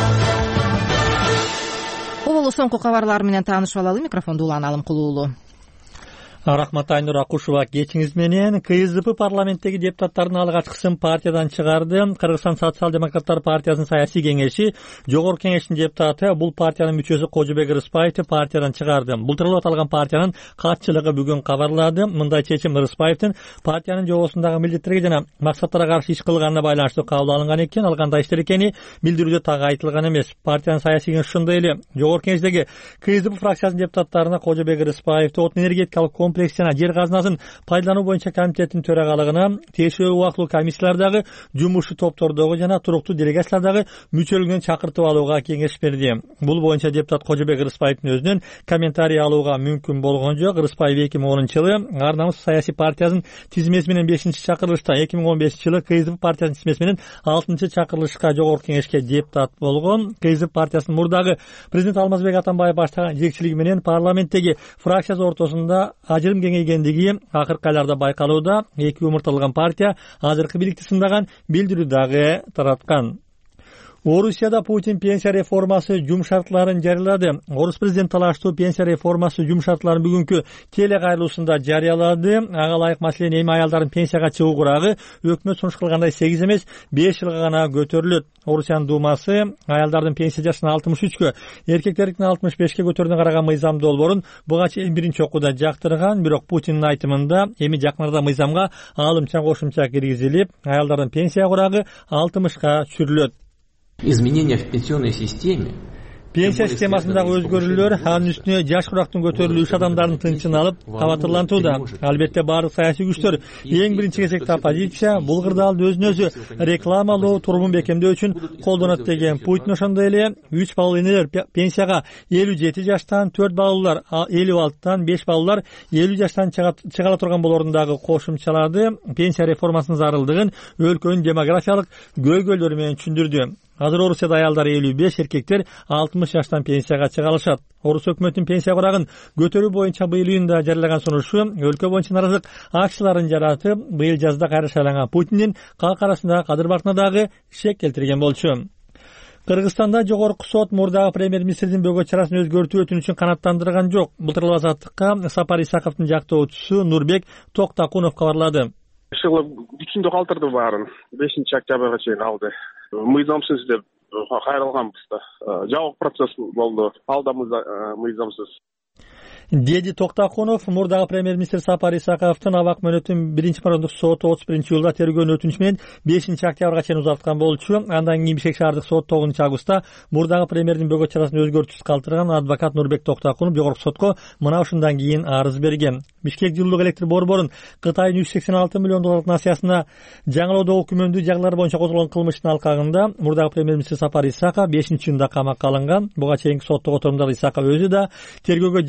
Болобу соңку кабарлар менен таанышып алалы. Микрофонду Улан Алымкулуулу. Рахмат Айнура. Кушубак кечиңиз менен КСДП парламенттеги депутаттардын алгачкысын партиядан чыгарды. Кыргызстан социал-демократтар партиясынын саясий кеңеши жогорку кеңештин депутаты бул партиянын мүчөсү Кожобек Рыспаевди партиядан чыгарды. Бултырылып аталган партиянын катчылыгы бүгүн кабарлады. Мындай чечим Рыспаевдин партиянын жобосундагы милдеттерге жана максаттарга каршы иш кылганына байланыштуу кабыл алынган экен. Ал кандай иштер экени билдирүүдө так айтылган эмес. Партиянын саясий кеңеши ошондой эле жогорку кеңештеги КСДП фракциясынын депутаттарына Кожобек Рыспаевди отун энергетикалык комплекс жана жер казынасын пайдалануу боюнча комитеттин төрагалыгына, тиешелүү убактылуу комиссиялардагы, жумушчу топтордогу жана туруктуу делегациялардагы мүчөлүгүнөн чакыртып алууга кеңеш берди. Бул боюнча депутат Кожобек Рыспаевдин өзүнөн комментарий алууга мүмкүн болгон жок. Рыспаев эки миң онунчу жылы Ар намыс саясий партиясынын тизмеси менен бешинчи чакырылышта, эки миң он бешинчи жылы КСДП партиясынын тизмеси менен алтынчы чакырылышка жогорку кеңешке депутат болгон. КСДП партиясынын мурдагы президент Алмазбек Атамбаев баштаган жетекчилиги менен парламенттеги фракциясы ортосунда ажырым кеңейгендиги акыркы айларда байкалууда. Эки умурталган партия азыркы бийликти сындаган билдирүү дагы тараткан. Орусияда Путин пенсия реформасы жум шартларын жарыялады. Орус президент талаштуу пенсия реформасы жум шартларын бүгүнкү теле кайрылуусунда жарыялады. Ага ылайык маселен эми аялдардын пенсияга чыгуу курагы өкмөт сунуш кылгандай сегиз эмес беш жылга гана көтөрүлөт. Орусиянын думасы аялдардын пенсия жашын алтымыш үчкө, эркектердикин алтымыш бешке көтөрүүнү караган мыйзам долбоорун буга чейин биринчи окууда жактырган. Бирок Путиндин айтымында эми жакын арада мыйзамга алымча кошумча киргизилип, аялдардын пенсия курагы алтымышка түшүрүлөт. Изменения в пенсионной системе Пенсия системасындагы өзгөрүүлөр, анын үстүнө жаш курактын көтөрүлүшү үч адамдардын тынчын алып, кабатырлантууда. Албетте баардык саясий күчтөр, эң биринчи кезекте оппозиция, бул кырдаалды өзүнө өзү рекламалоо, турмун бекемдөө үчүн колдонот деген Путин. Ошондой эле үч балалы энелер пенсияга элүү жети жаштан, төрт балалар элүү алтыдан, беш балалар элүү жаштан чыгала турган болорундагы кошумчалады. Пенсия реформасынын зарылдыгын өлкөнүн демографиялык көйгөйлөрү менен түшүндүрдү. Азыр Орусияда аялдар элүү беш, эркектер алтымыш жаштан пенсияга чыга алышат. Орус өкмөтүнүн пенсия курагын көтөрүү боюнча быйыл июнда жарыялаган сунушу өлкө боюнча наразылык акцияларын жаратып, быйыл жазда кайра шайланган Путиндин калк арасындагы кадыр баркына дагы шек келтирген болчу. Кыргызстанда жогорку сот мурдагы премьер-министрдин бөгөт чарасын өзгөртүү өтүнүчүн канааттандырган жок. Былтыр Азаттыкка Сапар Исаковдун жактоочусу Нурбек Токтакунов кабарлады. Ишыгы күчүндө калтырды баарын. бешинчи октябрга чейин алды. Мыйзамсыз деп кайрылганбыз да. Жабык процесс болду. Алда мыйзамсыз. Деди Токтакунов мурдагы премьер-министр Сапар Исаковдун абак мөөнөтүн биринчи мордук соту отуз биринчи жылда тергөөнү өтүнүч менен бешинчи октябрга чейин узарткан болчу. Андан кийин Бишкек шаардык сот тогузунчу августта мурдагы премьердин бөгөт чарасын өзгөртүүсүз калтырган адвокат Нурбек Токтакунов жогорку сотко мына ушундан кийин арыз берген. Бишкек жылуулук электр борборун Кытайдын жүз сексен алты миллион долларлык насыясына жаңылоодогу күмөндүү жагдайлар боюнча козголгон кылмыштын алкагында мурдагы премьер-министр Сапар Исаков бешинчи жылда камакка алынган. Буга чейинки соттук отурумда Исаков өзү да тергөөгө жардам берүү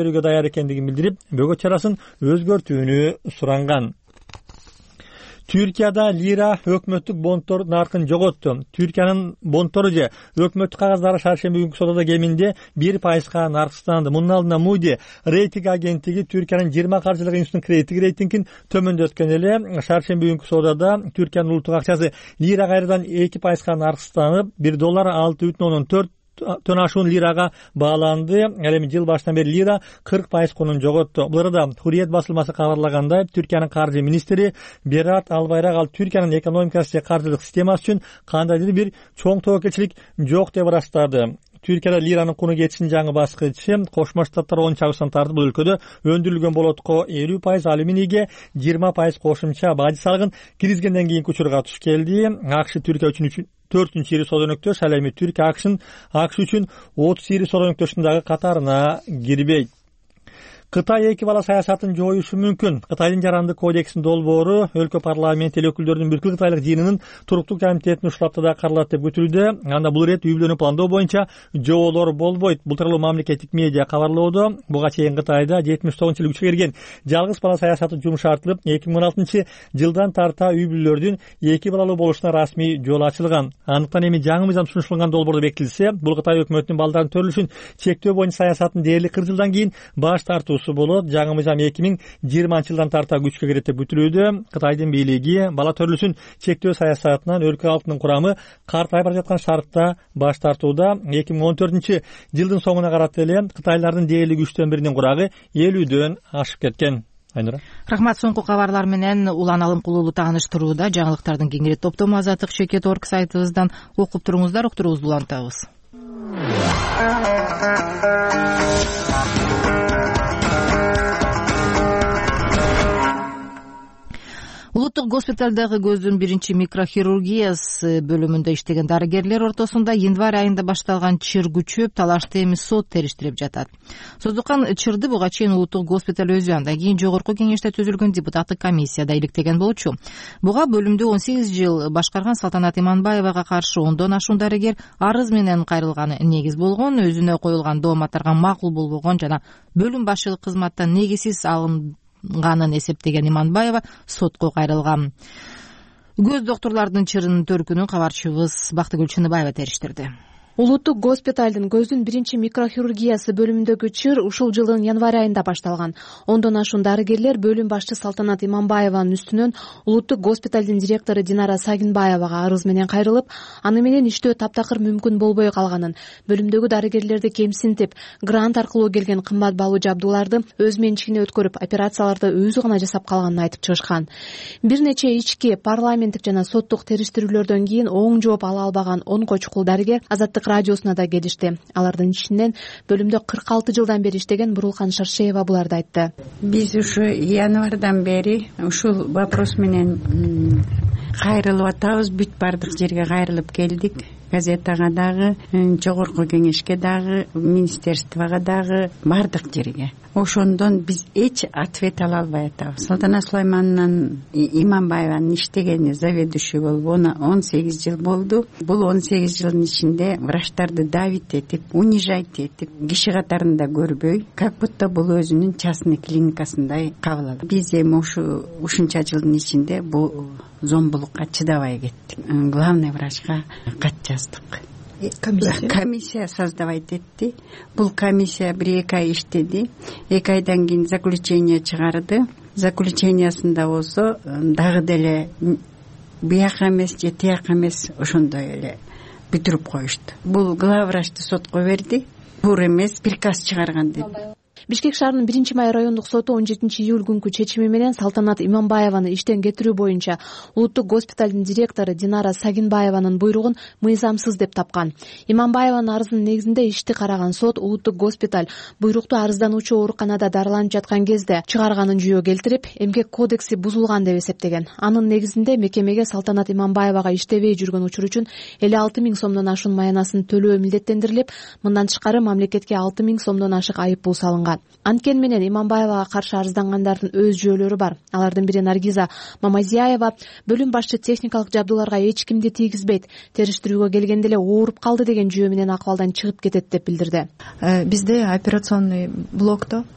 берүүгө даяр экендигин билдирип, бөгөт чарасын өзгөртүүнү суранган. Түркияда лира өкмөттүк бонддор наркын жоготту. Түркиянын бонддору же өкмөттүк кагаздары шаршемби күнкү содада кеминде бир пайызга нарксызданды. Мунун алдында Moody рейтинг агенттиги Түркиянын жыйырма каржылык институтунун кредиттик рейтингин төмөндөткөн эле. Шаршемби күнкү содада Түркиянын улуттук акчасы лира кайрадан эки пайызга нарксызданып, бир доллар алты бүтүн ондон төрт төн ашуун лирага бааланды. Ал эми жыл башынан бери лира кырк пайыз кунун жоготту. Бул арада Hurriyet басылмасы кабарлагандай, Түркиянын каржы министри Берат Албайрак ал Түркиянын экономикасы же каржылык системасы үчүн кандайдыр бир чоң тобокелчилик жок деп ырастады. Түркияда лиранын куну кетишинин жаңы баскычы Кошмо Штаттар он чабыштан тартып бул өлкөдө өндүрүлгөн болотко элүү пайыз, алюминийге жыйырма пайыз кошумча бажы салыгын киргизгенден кийинки учурга туш келди. АКШ Түркия үчүн төртүнчү ири соода өнөктөш, ал эми Түркия АКШын АКШ үчүн отуз ири соода өнөктөштүн дагы катарына кирбейт. Кытай эки бала саясатын жоюшу мүмкүн. Кытайдын жарандык кодексинин долбоору өлкө парламенти эл өкүлдөрүнүн бүткүл кытайлык жыйынынын туруктуу комитетинин ушул аптада каралат деп күтүлүүдө. Анда бул ирет үй бүлөнү пландоо боюнча жоолор болбойт. Бул тууралуу мамлекеттик медиа кабарлоодо. Буга чейин Кытайда жетимиш тогузунчу жылы күчкө кирген жалгыз бала саясаты жумшартылып, эки миң он алтынчы жылдан тарта үй бүлөлөрдүн эки балалуу болушуна расмий жол ачылган. Андыктан эми жаңы мыйзам сунушталган долбоордо бекитилсе, бул Кытай өкмөтүнүн балдардын төрөлүшүн чектөө боюнча саясатын дээрлик кырк жылдан кийин баш тартуусу болот. Жаңы мыйзам эки миң жыйырманчы жылдан тарта күчкө кирет деп күтүлүүдө. Кытайдын бийлиги бала төрөлүшүн чектөө саясатынан өлкө калкынын курамы картайып бара жаткан шартта баш тартууда. эки миң он төртүнчү жылдын соңуна карата эле кытайлардын дээрлик үчтөн биринин курагы элүүдөн ашып кеткен. Айнура. Рахмат. Соңку кабарлар менен улан алымкулуулу тааныштырууда жаңылыктардын кеңири топтому азаттык чекит точка орг сайтыбыздан окуп туруңуздар. Уктуруубузду улантабыз. Улуттук госпиталдагы көздүн биринчи микрохирургиясы бөлүмүндө иштеген дарыгерлер ортосунда январь айында башталган чыр күчөп, талашты эми сот териштирип жатат. Создукан чырды буга чейин улуттук госпиталь өзү, андан кийин жогорку кеңеште түзүлгөн депутаттык комиссияда иликтеген болчу. Буга бөлүмдү он сегиз жыл башкарган Салтанат Иманбаевага каршы ондон ашуун дарыгер арыз менен кайрылганы негиз болгон, өзүнө коюлган дооматтарга макул болбогон жана бөлүм башчылык кызматтан негизсиз алын ганын эсептеген Иманбаева сотко кайрылган. Көз доктурлардын чырынын төркүнүн кабарчыбыз Бактыгүл Чыныбаева териштирди. Улуттук госпиталдын көздүн биринчи микрохирургиясы бөлүмүндөгү чыр ушул жылдын январь айында башталган. Ондон ашуун дарыгерлер бөлүм башчы Салтанат Иманбаеванын үстүнөн улуттук госпиталдын директору Динара Сагинбаевага арыз менен кайрылып, аны менен иштөө таптакыр мүмкүн болбой калганын, бөлүмдөгү дарыгерлерди кемсинтип, грант аркылуу келген кымбат баалуу жабдууларды өз менчигине өткөрүп, операцияларды өзү гана жасап калганын айтып чыгышкан. Бир нече ички парламенттик жана соттук териштирүүлөрдөн кийин оң жооп ала албаган он кочкул дарыгер Азаттык радиосуна да келишти. Алардын ичинен бөлүмдө кырк алты жылдан бери иштеген Бурулкан Шаршеева буларды айтты. Биз ушу январдан бери ушул вопрос менен кайрылып атабыз. Бүт бардык жерге кайрылып келдик. Газетага дагы, жогорку кеңешке дагы, министерствого дагы, бардык жерге. Ошондон биз эч ответ ала албай атабыз. Салтанат Сулаймановна Иманбаеванын иштегени заведующий болуп он сегиз жыл болду. Бул он сегиз жылдын ичинде врачтарды давить этип, унижать этип, киши катарында көрбөй, как будто бул өзүнүн частный клиникасындай кабыл алат. Биз эми ушу ушунча жылдын ичинде бул зомбулукка чыдабай кеттик. Главный врачка кат жаздык. Комиссия. комиссия создавать этти. Бул комиссия бир эки ай иштеди. эки айдан кийин заключение чыгарды. Заключениясында болсо дагы деле бияка эмес же тияка эмес ошондой эле бүтүрүп коюшту. Бул главврачты сотко берди. Туура эмес, приказ чыгарган деп. Бишкек шаарынын биринчи май райондук соту он жетинчи июль күнкү чечими менен Салтанат Иманбаеваны иштен кетирүү боюнча улуттук госпиталдын директору Динара Сагинбаеванын буйругун мыйзамсыз деп тапкан. Иманбаеванын арызынын негизинде ишти караган сот улуттук госпиталь буйрукту арыздануучу ооруканада дарыланып жаткан кезде чыгарганын жүйө келтирип, эмгек кодекси бузулган деп эсептеген. Анын негизинде мекемеге Салтанат Иманбаевага иштебей жүргөн учур үчүн элүү алты миң сомдон ашуун маянасын төлөө милдеттендирилип, мындан тышкары мамлекетке алты миң сомдон ашык айып пул салынган. Анткени менен Иманбаевага каршы арыздангандардын өз жүйөлөрү бар. Алардын бири Наргиза Мамазияева бөлүм башчы техникалык жабдууларга эч кимди тийгизбейт, териштирүүгө келгенде эле ооруп калды деген жүйө менен акыбалдан чыгып кетет деп билдирди. Бизде операционный блокто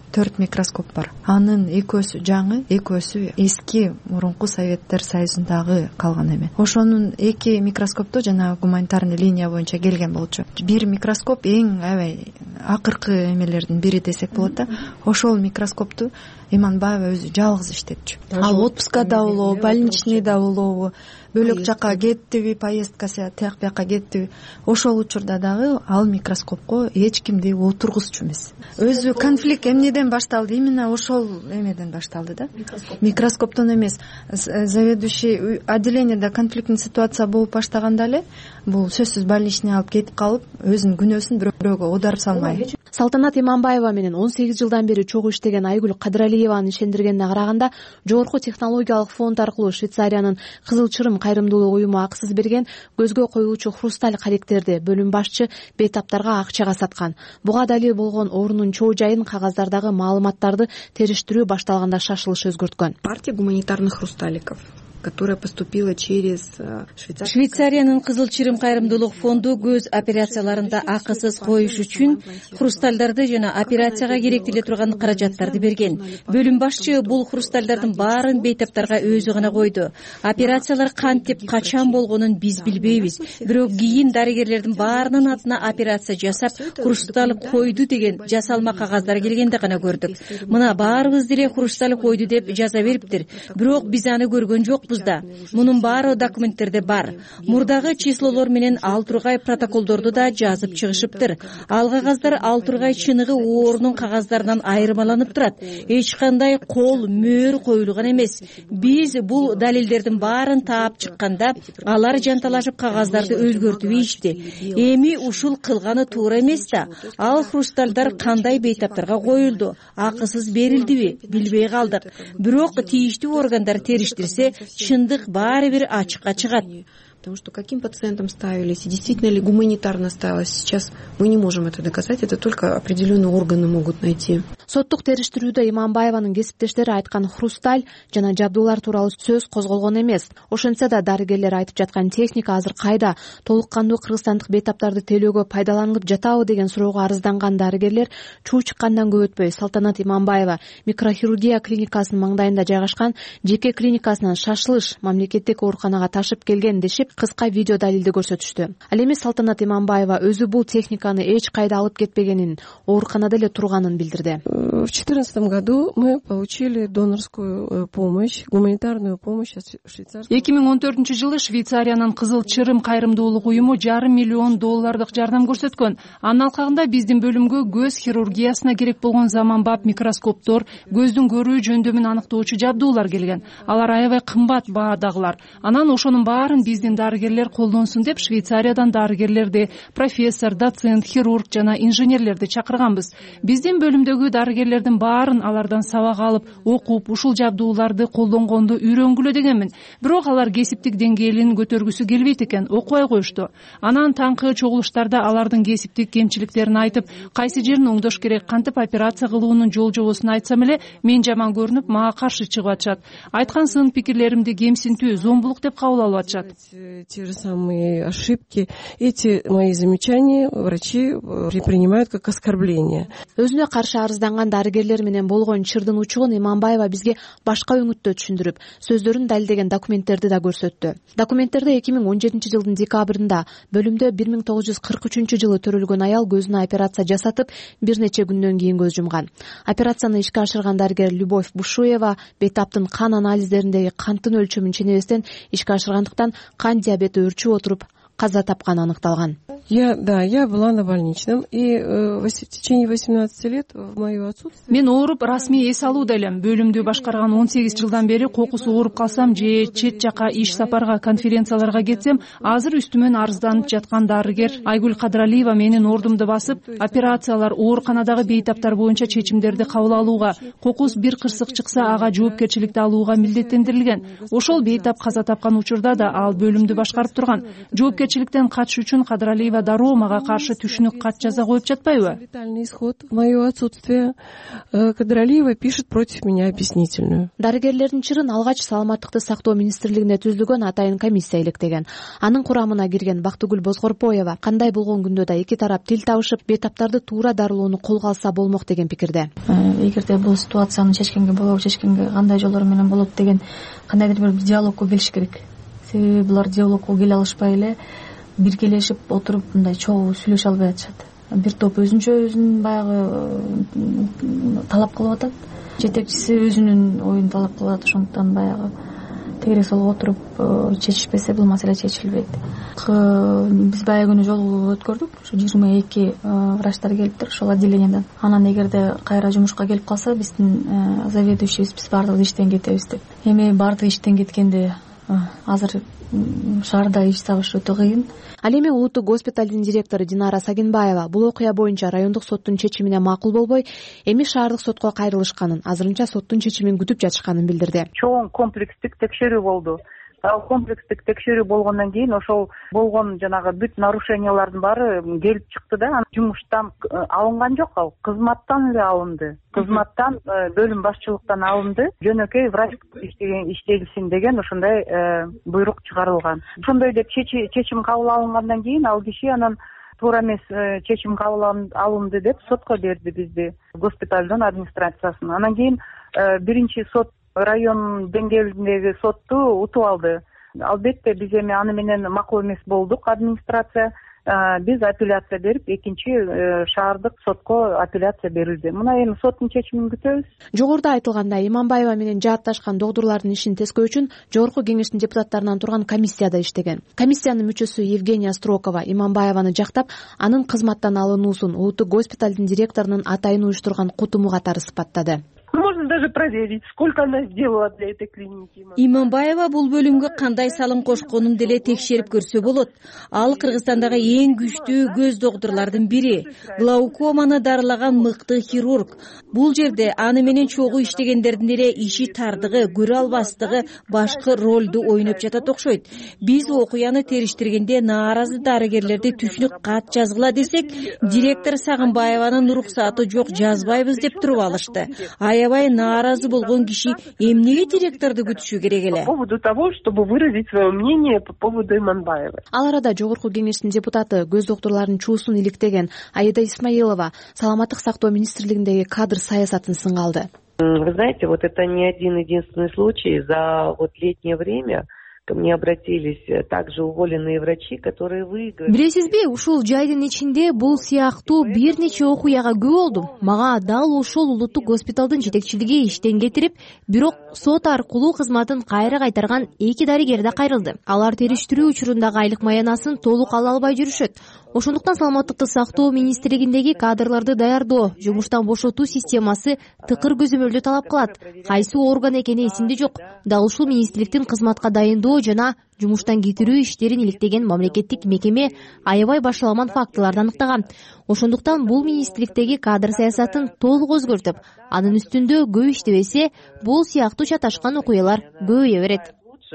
төрт микроскоп бар. Анын экөөсү жаңы, экөөсү эски мурунку Советтер Союзундагы калган эме. Ошонун эки микроскопту жана гуманитарный линия боюнча келген болчу. Бир микроскоп эң аябай акыркы эмелердин бири десек болот да. Ошол микроскопту Иманбаева өзү жалгыз иштетчү. Ал отпускада болобу, больничныйда болобу, бөлөк жака кеттиби, поездкасы тияк бияка кеттиби, ошол учурда дагы ал микроскопко эч кимди отургузчу эмес. Өзү конфликт эмнеден башталды? Именно ошол эмеден башталды да. Микроскоптон эмес. Заведующий отделениеда конфликтный ситуация болуп баштаганда эле бул сөзсүз больничный алып кетип калып, өзүнүн күнөөсүн бирөөгө оодарып салмай. Салтанат Иманбаева менен он сегиз жылдан бери чогуу иштеген Айгүл Кадыралиеванын ишендиргенине караганда, жогорку технологиялык фонд аркылуу Швейцариянын Кызыл Чырым кайрымдуулук уюму акысыз берген көзгө коюлуучу хрусталь каректерди бөлүм башчы бейтаптарга акчага саткан. Буга далил болгон орунун чоо жайын, кагаздардагы маалыматтарды териштирүү башталганда шашылыш өзгөрткөн. Партия гуманитарных хрусталиков, которая поступила через Швейцариянын Кызыл Чырым кайрымдуулук фонду көз операцияларында акысыз коюш үчүн хрусталдарды жана операцияга керектүү эле турган каражаттарды берген. Бөлүм башчы бул хрусталдардын баарын бейтаптарга өзү гана койду. Операциялар кантип, качан болгонун биз билбейбиз. Бирок кийин дарыгерлердин баарынын атына операция жасап, хрусталь койду деген жасалма кагаздар келгенде гана көрдүк. Мына баарыбыз деле хрусталь койду деп жаза бериптир. Бирок биз аны көргөн жок. Мунун баары документтерде бар. Мурдагы числолор менен ал тургай протоколдорду да жазып чыгышыптыр. Ал кагаздар ал тургай чыныгы оорунун кагаздарынан айырмаланып турат. Эч кандай кол, мөөр коюлган эмес. Биз бул далилдердин баарын таап чыкканда, алар жанталашып кагаздарды өзгөртүп ийишти. Эми ушул кылганы туура эмес да. Ал хрусталдар кандай бейтаптарга коюлду, акысыз берилдиби, билбей калдык. Бирок тийиштүү органдар териштирсе, чындык баары бир ачыкка чыгат. Потому что каким пациентам ставились и действительно ли гуманитарно ставилось, сейчас мы не можем это доказать, это только определенные органы могут найти. Соттук териштирүүдө Иманбаеванын кесиптештери айткан хрусталь жана жабдуулар тууралуу сөз козголгон эмес. Ошентсе да дарыгерлер айтып жаткан техника азыр кайда? Толук кандуу кыргызстандык бейтаптарды тейлөөгө пайдаланып жатабы деген суроого арызданган дарыгерлер чуу чыккандан көп өтпөй Салтанат Иманбаева микрохирургия клиникасынын маңдайында жайгашкан жеке клиникасынан шашылыш мамлекеттик ооруканага ташып келген дешип кыска видео далилди көрсөтүштү. Ал эми Салтанат Иманбаева өзү бул техниканы эч кайда алып кетпегенин, ооруканада эле турганын билдирди. В две тысячи четырнадцатом году мы получили донорскую помощь, гуманитарную помощь от швейцарского. эки миң он төртүнчү жылы Швейцариянын Кызыл Чырым кайрымдуулук уюму жарым миллион доллардык жардам көрсөткөн. Анын алкагында биздин бөлүмгө көз хирургиясына керек болгон заманбап микроскоптор, көздүн көрүү жөндөмүн аныктоочу жабдуулар келген. Алар аябай кымбат баадагылар. Анан ошонун баарын биздин дарыгерлер колдонсун деп Швейцариядан дарыгерлерди, профессор, доцент, хирург жана инженерлерди чакырганбыз. Биздин бөлүмдөгү дарыгерлердин баарын алардан сабак алып, окуп, ушул жабдууларды колдонгонду үйрөнгүлө дегенмин. Бирок алар кесиптик деңгээлин көтөргүсү келбейт экен, окубай коюшту. Анан таңкы чогулуштарда алардын кесиптик кемчиликтерин айтып, кайсы жерин оңдош керек, кантип операция кылуунун жол жобосун айтсам эле, мен жаман көрүнүп, мага каршы чыгып атышат. Айткан сын пикирлеримди кемсинтүү, зомбулук деп кабыл алып атышат. Те же самые ошибки, эти мои замечания врачи принимают как оскорбление. Өзүнө каршы арызданган дарыгерлер менен болгон чырдын учугун Иманбаева бизге башка өңүттө түшүндүрүп, сөздөрүн далилдеген документтерди да көрсөттү. Документтерде эки миң он жетинчи жылдын декабрында бөлүмдө бир миң тогуз жүз кырк үчүнчү жылы төрөлгөн аял көзүнө операция жасатып, бир нече күндөн кийин көз жумган. Операцияны ишке ашырган дарыгер Любовь Бушуева бейтаптын кан анализдериндеги канттын өлчөмүн ченебестен ишке ашыргандыктан кан диабети өрчүп отуруп каза тапканы аныкталган. Я, да, я была на больничном, и э, в течение восемнадцати лет в мою отсутствие... Мен ооруп расмий эс алууда элем. Бөлүмдү башкарган он сегиз жылдан бери кокусу ооруп калсам же чет жака иш сапарга, конференцияларга кетсем, азыр үстүмөн арызданып жаткан дарыгер Айгүл Кадыралиева менин ордумду басып, операциялар, ооруканадагы бейтаптар боюнча чечимдерди кабыл алууга, кокус бир кырсык чыкса ага жоопкерчиликти алууга милдеттендирилген. Ошол бейтап каза тапкан учурда да ал бөлүмдү башкарып турган. Жоопкерчилик жекпе-жектен качыш үчүн Кадыралиева дароо мага каршы түшүнүк кат жаза коюп жатпайбы? Летальный исход в моё отсутствие. Кадыралиева пишет против меня объяснительную. Дарыгерлердин чырын алгач саламаттыкты сактоо министрлигине түзүлгөн атайын комиссия илектеген. Анын курамына кирген Бактыгүл Бозгорпоева кандай болгон күндө да эки тарап тил табышып, бейтаптарды туура дарылоону колго алса болмок деген пикирде. Эгерде бул ситуацияны чечкенге болобу, чечкенге кандай жолдор менен болот деген кандайдыр бир диалогко келиш керек. Себеби булар диалогко келе алышпай эле биргелешип отуруп мындай чогуу сүйлөшө албай атышат. Бир топ өзүнчө өзүн баягы талап кылып атат, жетекчиси өзүнүн оюн талап кылып атат. Ошондуктан баягы тегерек солго отуруп чечишпесе бул маселе чечилбейт. Биз баягы күнү жолугуу өткөрдүк. Ушу жыйырма эки врачтар келиптир ошол отделенияден. Анан эгерде кайра жумушка келип калса, биздин заведующийбиз биз баардыгы иштен кетебиз деп. Эми баардыгы иштен кеткенде азыр шаарда иш табыш өтө кыйын. Ал эми улуттук госпиталдын директору Динара Сагинбаева бул окуя боюнча райондук соттун чечимине макул болбой, эми шаардык сотко кайрылышканын, азырынча соттун чечимин күтүп жатышканын билдирди. Чоң комплекстик текшерүү болду. Ал комплекстик текшерүү болгондон кийин ошол болгон жанагы бүт нарушениялардын баары келип чыкты да, жумуштан алынган жок, ал кызматтан эле алынды. Кызматтан бөлүм башчылыктан алынды. Жөнөкөй врач иштелсин деген ошондой буйрук чыгарылган. Ошондой деп чечим кабыл алынгандан кийин ал киши анан туура эмес чечим кабыл алынды деп сотко берди бизди, госпиталдын администрациясына. Анан кийин биринчи сот район деңгээлиндеги сотту утуп алды. Албетте биз эми аны менен макул эмес болдук, администрация. Биз апелляция берип, экинчи шаардык сотко апелляция берилди. Мына эми соттун чечимин күтөбүз. Жогоруда айтылгандай, Иманбаева менен жаатташкан докторлордун ишин тескөө үчүн Жогорку кеңештин депутаттарынан турган комиссияда иштеген. Комиссиянын мүчөсү Евгения Строкова Иманбаеваны жактап, анын кызматтан алынуусун улуттук госпиталдын директорунун атайын уюштурган кутуму катары сыпаттады. Можно даже проверить, сколько она сделала для этой клиники. Иманбаева бул бөлүмгө кандай салым кошконун деле текшерип көрсө болот. Ал Кыргызстандагы эң күчтүү көз докторлордун бири, глаукоманы дарылаган мыкты хирург. Бул жерде аны менен чогуу иштегендердин деле иши тардыгы, көрө албастыгы башкы ролду ойноп жатат окшойт. Биз окуяны териштиргенде нааразы дарыгерлерди түшүнүк кат жазгыла десек, директор Сагынбаеванын уруксаты жок, жазбайбыз деп туруп алышты. Аябай нааразы болгон киши эмнеге директорду күтүшү керек эле? По поводу того, чтобы выразить свое мнение по поводу Иманбаевой. Ал арада Жогорку кеңештин депутаты, көз докторлордун чуусун иликтеген Аида Исмаилова саламаттык сактоо министрлигиндеги кадр саясатын сынга алды. Вы знаете, вот это не один единственный случай. За вот летнее время ко мне обратились также уволенные врачи, которые выиграли. Билесизби, ушул жайдын ичинде бул сыяктуу бир нече окуяга күбө болдум. Мага дал ошол улуттук госпиталдын жетекчилиги иштен кетирип, бирок сот аркылуу кызматын кайра кайтарган эки дарыгер да кайрылды. Алар териштирүү учурундагы айлык маянасын толук ала албай жүрүшөт. Ошондуктан саламаттыкты сактоо министрлигиндеги кадрларды даярдоо, жумуштан бошотуу системасы тыкыр көзөмөлдү талап кылат. Кайсы орган экени эсимде жок. Дал ушул министрликтин кызматка дайындоо жана жумуштан кетирүү иштерин иликтеген мамлекеттик мекеме аябай башаламан фактыларды аныктаган. Ошондуктан бул министрликтеги кадр саясатын толук өзгөртүп, анын үстүндө көп иштебесе, бул сыяктуу чаташкан окуялар көбөйө берет.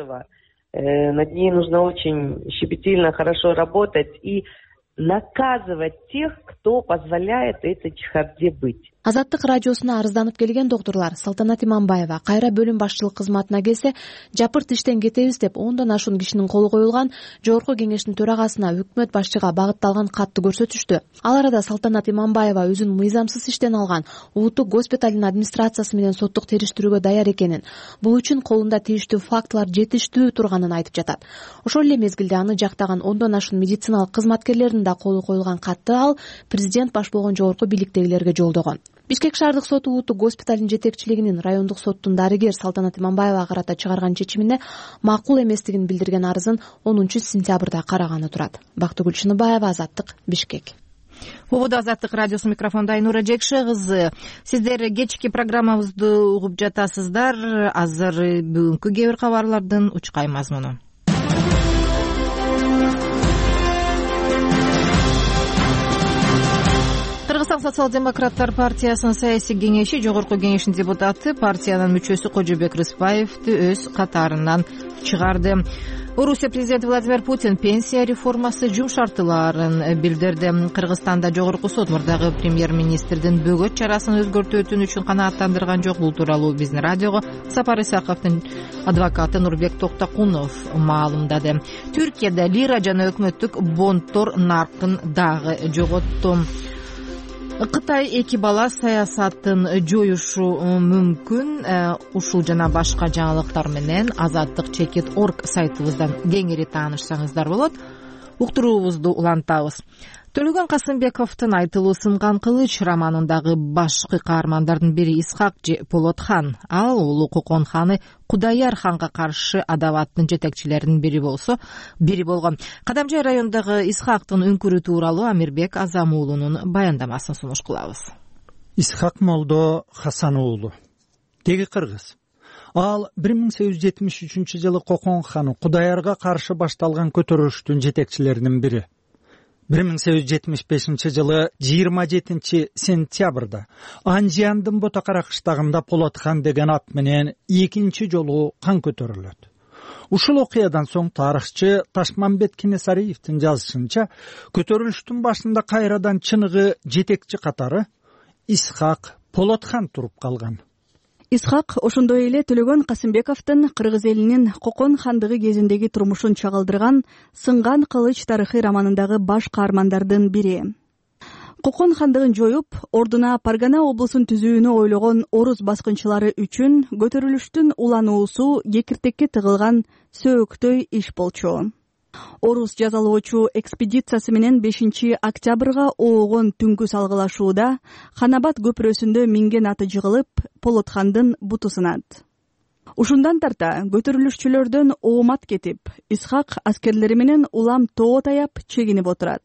Над ней нужно очень щепетильно, хорошо работать и наказывать тех, кто позволяет этой чехарде быть. Азаттык радиосуна арызданып келген докторлор Салтанат Иманбаева кайра бөлүм башчылык кызматына келсе, жапырт иштен кетебиз деп ондон ашуун кишинин колу коюлган Жогорку кеңештин төрагасына өкмөт башчыга багытталган катты көрсөтүштү. Ал арада Салтанат Иманбаева өзүн мыйзамсыз иштен алган улуттук госпиталдын администрациясы менен соттук териштирүүгө даяр экенин, бул үчүн колунда тийиштүү фактылар жетиштүү турганын айтып жатат. Ошол эле мезгилде аны жактаган ондон ашуун медициналык кызматкерлердин да колу коюлган катты ал президент баш болгон жогорку бийликтегилерге жолдогон. Бишкек шаардык соту улуттук госпиталдын жетекчилигинин райондук соттун дарыгер Салтанат Иманбаевага карата чыгарган чечимине макул эместигин билдирген арызын онунчу сентябрда караганы турат. Бактыгүл Чыныбаева, Азаттык, Бишкек. Убуду Азаттык радиосу, микрофондо Айнура Жекше кызы. Сиздер кечки программабызды угуп жатасыздар. Азыр бүгүнкү кээ бир кабарлардын учкай мазмуну. Кыргызстан социал-демократтар партиясынын саясий кеңеши жогорку кеңешинин депутаты, партиянын мүчөсү Кожобек Рыспаевди өз катарынан чыгарды. Орусия президенти Владимир Путин пенсия реформасы жумшартыларын билдирди. Кыргызстанда жогорку сот мурдагы премьер-министрдин бөгөт чарасын өзгөртүүтүн үчүн канааттандырган жок. Бул тууралуу биздин радиого Сапар Исаковдун адвокаты Нурбек Токтокунов маалымдады. Түркияда лира жана өкмөттүк бонддор наркын дагы жоготту. Кытай эки бала саясатын жоюшу мүмкүн. Ушул жана башка жаңылыктар менен азаттык чекит точка орг сайтыбыздан кеңири таанышсаңыздар болот. Уктуруубузду улантабыз. Төлөгөн Касымбековдун айтылуу «Сынган кылыч» романындагы башкы каармандардын бири Исхак же Полот хан. Ал улуу Кокон ханы Кудаяр ханга каршы адабаттын жетекчилеринин бири болсо, бири болгон. Кадамжай районундагы Исхактын үңкүрү тууралуу Амирбек Азам уулунун баяндамасын сунуш кылабыз. Исхак Молдо Хасан уулу. Теги кыргыз. Ал бир миң сегиз жүз жетимиш үчүнчү жылы Кокон ханы Кудаярга каршы башталган көтөрүлүштүн жетекчилеринин бири. бир миң сегиз жүз жетимиш бешинчи жылы жыйырма жетинчи сентябрда Анжиандын Ботокара кыштагында Полот хан деген ат менен экинчи жолу кан көтөрүлөт. Ушул окуядан соң тарыхчы Ташмамбет Кенесариевдин жазышынча, көтөрүлүштүн башында кайрадан чыныгы жетекчи катары Исхак Полот хан туруп калган. Исхак ошондой эле Төлөгөн Касымбековдун кыргыз элинин Кокон хандыгы кезиндеги турмушун чагылдырган «Сынган кылыч» тарыхый романындагы баш каармандардын бири. Кокон хандыгын жоюп, ордуна Паргана облусун түзүүнү ойлогон орус баскынчылары үчүн көтөрүлүштүн улануусу кекиртекке тыгылган сөөктөй иш болчу. Орус жазалоочу экспедициясы менен бешинчи октябрга оогон түнкү салгылашууда Ханабат көпүрөсүндө минген аты жыгылып, Полот хандын буту сынат. Ушундан тарта көтөрүлүшчүлөрдөн оомат кетип, Исхак аскерлери менен улам тоо таяп чегинип отурат.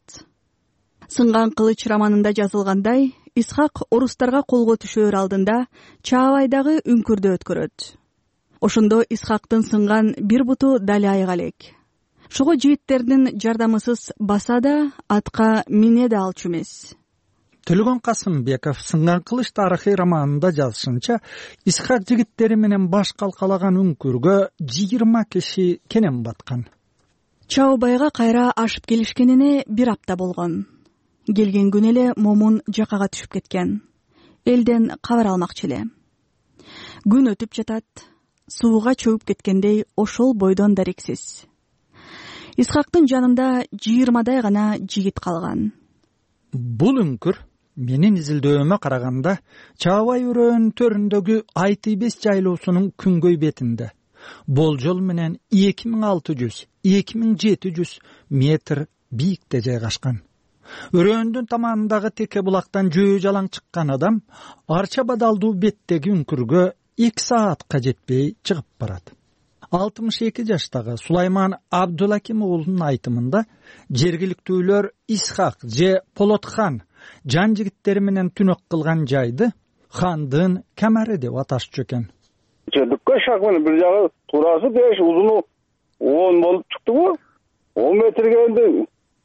«Сынган кылыч» романында жазылгандай, Исхак орустарга колго түшөөр алдында Чаабайдагы үңкүрдө өткөрөт. Ошондо Исхактын сынган бир буту дали айга элек. Шого жигиттердин жардамысыз баса да, атка мине да алчу эмес. Төлөгөн Касымбеков «Сынган кылыч» тарыхый романында жазышынча, Исхак жигиттери менен баш калкалаган үңкүргө жыйырма киши кенен баткан. Чаабайга кайра ашып келишкенине бир апта болгон. Келген күн эле момун жакага түшүп кеткен. Элден кабар алмакчы эле. Күн өтүп жатат, сууга чөгүп кеткендей ошол бойдон дарексиз. Исхактын жанында жыйырмадай гана жигит калган. Бул үңкүр менин изилдөөмө караганда Чаабай өрөөнүн төрүндөгү Айтыбес жайлоосунун күнгөй бетинде. Болжол менен эки миң алты жүз — эки миң жети жүз метр бийикте жайгашкан. Өрөөндүн таманындагы теке булактан жөө жалаң чыккан адам арча бадалдуу беттеги үңкүргө эки саатка жетпей чыгып барат. алтымыш эки жаштагы Сулайман Абдулаким уулунун айтымында жергиликтүүлөр Исхак же Полот хан жан жигиттери менен түнөк кылган жайды хандын камери деп аташчу экен. Жөдүккө шагын бир жагы турасы беш, узуну он болуп чыктыбы? он метрге энди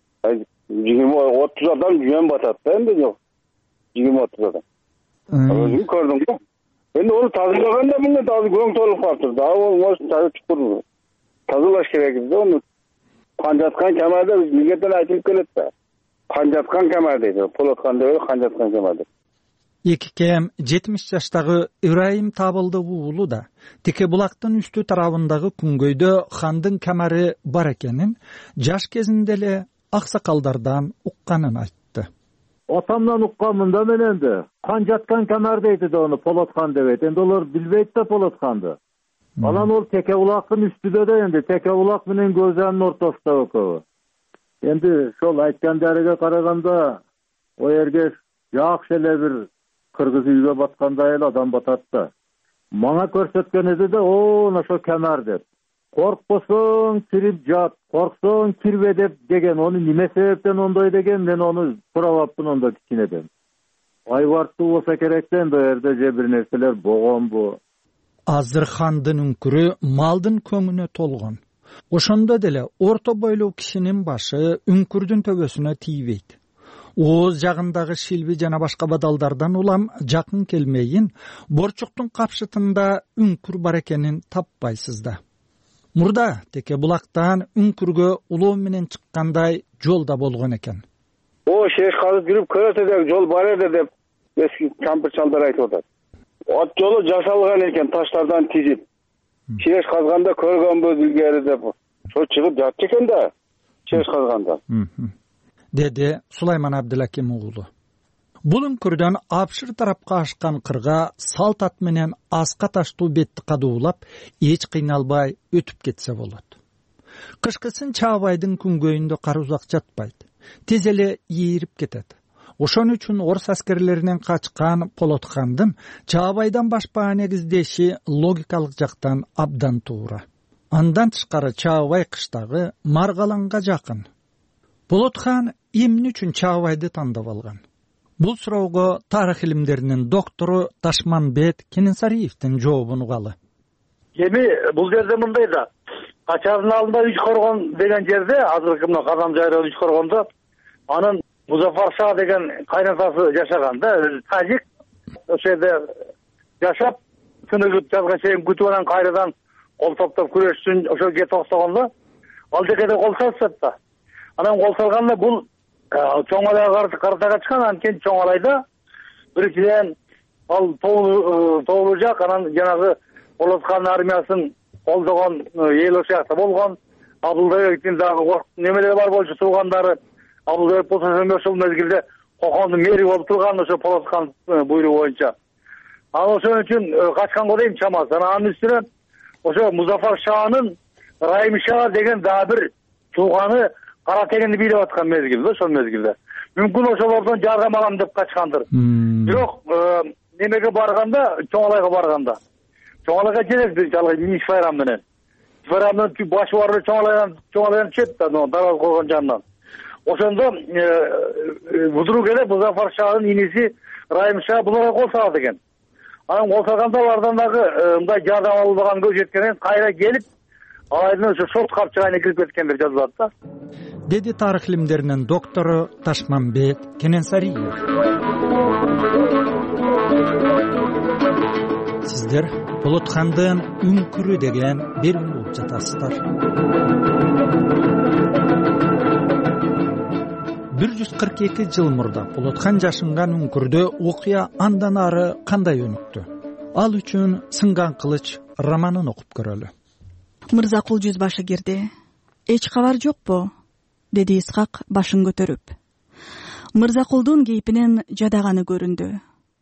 жыйырма отуз адам жөн батат да энди жок. жыйырма отуз адам. Өзүм көрдүм го. Энди onu тазалаганда мына таза көң толуп калыптыр. Да, ол мош таза чукур. Тазалаш керек да, onu канжаткан камерде милдеттен айтылып келет да. Канжаткан камер дейт. Полот хан деп канжаткан камер дейт. Эки кем жетимиш жаштагы Ибраим Табылды уулу да Теке булактын үстү тарабындагы күнгөйдө хандын камери бар экенин жаш кезинде эле аксакалдардан укканын айтты. Атамдан укканмын да мен энди. Кан жаткан камер дейт да, onu Полот хан деп. Энди олар билбейт да Полот ханды. Анан ол Теке булактын үстүдө да энди Теке булак менен Көзөнүн ортосунда экөө. Энди ошол айткандарыга караганда о жерге жакшы эле бир кыргыз үйгө баткандай эле адам батат да. Мага көрсөткөн эди да, о, ошо камер деп. Коркпосоң кирип жат, корксоң кирбе деп деген. Onu неме себептен ондой деген, мен onu сурабаппын онда кичинеден. Айбарттуу болсо керек да, энди жерде же бир нерселер болгонбу? Азыр хандын үңкүрү малдын көңүнө толгон. Ошондо деле орто бойлуу кишинин башы үңкүрдүн төбөсүнө тийбейт. ооз жагындагы шилби жана башка бадалдардан улам жакын келмейин борчуктун капшытында үңкүр бар экенин таппайсыз да. Мурда теке булактан үңкүргө улоо менен чыккандай жол да болгон экен. О, шеш казып жүрүп көрөсө деп жол бар эди деп эски кампыр чалдар айтып атат. От жолу жасалган экен таштардан тизип. Шеш казганда көргөнбүз илгери деп. Ошо чыгып жатчу экен да. Шеш казганда. Деди Сулайман Абдылаким уулу. Бул үңкүрдөн Апшыр тарапка ашкан кырга салт ат менен аска таштуу бетти кадуулап, эч кыйналбай өтүп кетсе болот. Кышкысын Чаабайдын күнгөйүндө кар узак жатпайт. Тез эле ийирип кетет. Ошон үчүн орус аскерлеринен качкан Полотхандын Чаабайдан башпаа негиздеши логикалык жактан абдан туура. Андан тышкары Чаабай кыштагы Маргаланга жакын. Полотхан эмне үчүн Чаабайды тандап алган? Бул суроого тарых илимдеринин доктору Ташманбет Кененсариевдин жообун угалы. Эми бул жерде мындай да. Качардын алдында үч коргон деген жерде, азыркы мына Казан жайроо үч коргондо анын Музафар Шаа деген кайнатасы жашаган да, тажик. Ошол жерде жашап, күнүгүп жазга чейин күтүп анан кайрадан кол топтоп күрөш үчүн ошол кете токтогондо ал жекеде кол салышат да. Анан кол салганда бул чоң алайга карата качкан, анткени чоң алайда биринчиден ал тоолуу жак, анан жанагы Полотхан армиясын колдогон эл ошол жакта болгон. Абылбектин дагы немелери бар болчу, туугандары. Абылбек болсо ошол мезгилде Кокондун мэри болуп турган, ошо Полотхан буйругу боюнча. Ал ошон үчүн качканго дейм чамасы. Анын үстүнө ошо Музафар Шаанын Райым Шаа деген дагы бир тууганы Кара Тегенди бийлеп аткан мезгилде, ошол мезгилде. Мүмкүн ошолордон жардам алам деп качкандыр. Бирок немеге барганда, Чоң Алайга барганда. Чоң Алайга жетет жалгы Миш Байрам менен. Байрамдын башы бар Чоң Алайдан, Чоң Алайдан чет да, дараз койгон жанынан. Ошондо будуру келип Музафар Шаанын иниси Райым Шаа буларга кол салат экен. Анан кол салганда алардан дагы мындай жардам албаган көз жеткенен кайра келип алайдын ошо шорт капчыгына кирип кеткендер жазылат да. Деди тарых илимдеринин доктору Ташманбет Кененсариев. Сиздер Полотхандын үңкүрү деген берүүнү угуп жатасыздар. бир жүз кырк эки жыл мурда Полотхан жашынган үңкүрдө окуя андан ары кандай өнүктү? Ал үчүн Сынган кылыч романын окуп көрөлү. Мырзакул жүзбашы кирди. Эч кабар жокпу? Деди Исхак башын көтөрүп. Мырзакулдун кейпинен жадаганы көрүндү.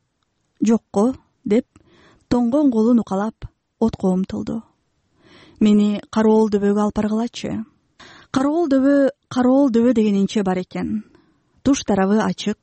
Жокко, деп тоңгон колун укалап отко умтулду. Мени Кароол дөбөгө алып баргылачы. Кароол дөбө, Кароол дөбө дегенинче бар экен. Туш тарабы ачык.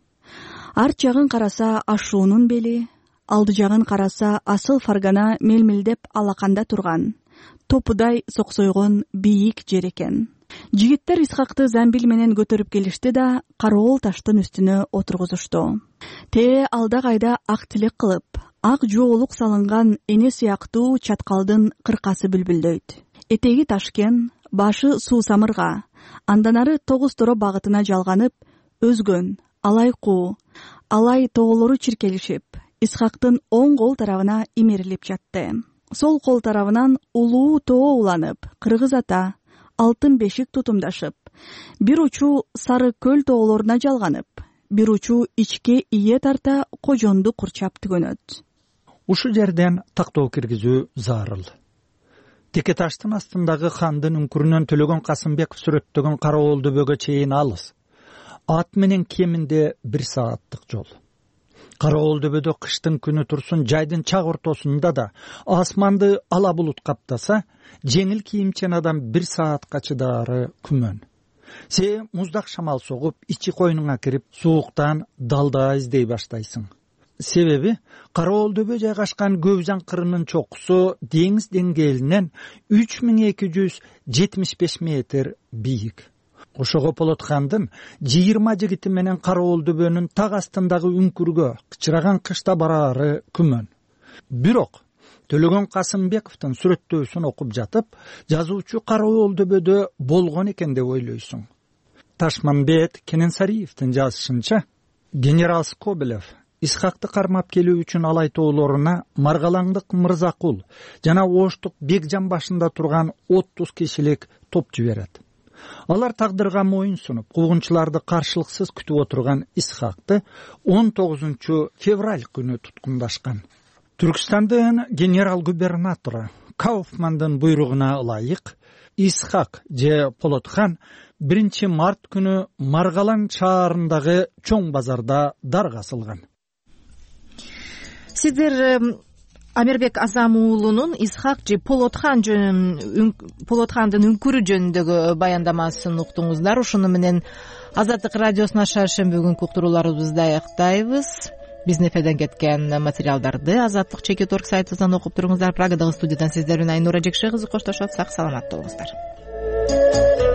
Арт жагын караса ашуунун бели, алды жагын караса асыл фаргана мелмилдеп алаканда турган, топудай соксойгон бийик жер экен. Жигиттер Исхакты замбил менен көтөрүп келишти да Кароол таштын үстүнө отургузушту. Те алда кайда ак тилек кылып, ак жоолук салынган эне сыяктуу чаткалдын кыркасы бүлбүлдөйт. Этеги ташкен, башы суу самырга, андан ары тогуз торо багытына жалганып, өзгөн, алайкуу, алай тоолору чиркелишип, Исхактын оң кол тарабына имерилип жатты. Сол кол тарабынан улуу тоо уланып, Кыргыз ата, алтын бешик тутумдашып, бир учу сары көл тоолоруна жалганып, бир учу ичке ие тарта кожонду курчап түгөнөт. Ушу жерден тактоо киргизүү зарыл. Текеташтын астындагы хандын үңкүрүнөн Төлөгөн Касымбеков сүрөттөгөн Кароол дөбөгө чейин алыс. Ат менен кеминде бир сааттык жол. Кароол дөбөдө кыштын күнү турсун, жайдын чак ортосунда да асманды ала булут каптаса, жеңил кийимчен адам бир саатка чыдаары күмөн. Се муздак шамал согуп, ичи койнуңа кирип, сууктан далда издей баштайсың. Себеби Кароол дөбө жайгашкан Көбүзан кырынын чокусу деңиз деңгээлинен үч миң эки жүз жетимиш беш метр бийик. Ошого Полотхандын жыйырма жигити менен Кароол дөбөнүн так астындагы үңкүргө кычыраган кышта бараары күмөн. Бирок Төлөгөн Касымбековдун сүрөттөөсүн окуп жатып, жазуучу Кароол дөбөдө болгон экен деп ойлойсуң. Ташманбет Кененсариевдин жазышынча, генерал Скобелев Исхакты кармап келүү үчүн алайтоолоруна Маргалаңдык Мырзакул жана Оштук Бекжан башында турган отуз кишилик топ жиберет. Алар тагдырга моюн сунуп, куугунчуларды каршылыксыз күтүп отурган Исхакты он тогузунчу февраль күнү туткундашкан. Түркстандын генерал-губернатору Кауфмандын буйругуна ылайык Исхак же Полотхан биринчи март күнү Маргалаң шаарындагы чоң базарда дарга асылган. Сиздер Амирбек Азам уулунун Исхак же Полотхан жөнүн Полотхандын үңкүрү жөнүндөгү баяндамасын уктуңуздар. Ушуну менен Азаттык радиосуна шаршемби күнкү уктурууларыбызды аяктайбыз. Биздин эфирден кеткен материалдарды Азаттык чекит точка орг сайтыбыздан окуп туруңуздар. Прагадагы студиядан сиздер менен Айнура Жекше кызы коштошот. Сак саламатта болуңуздар.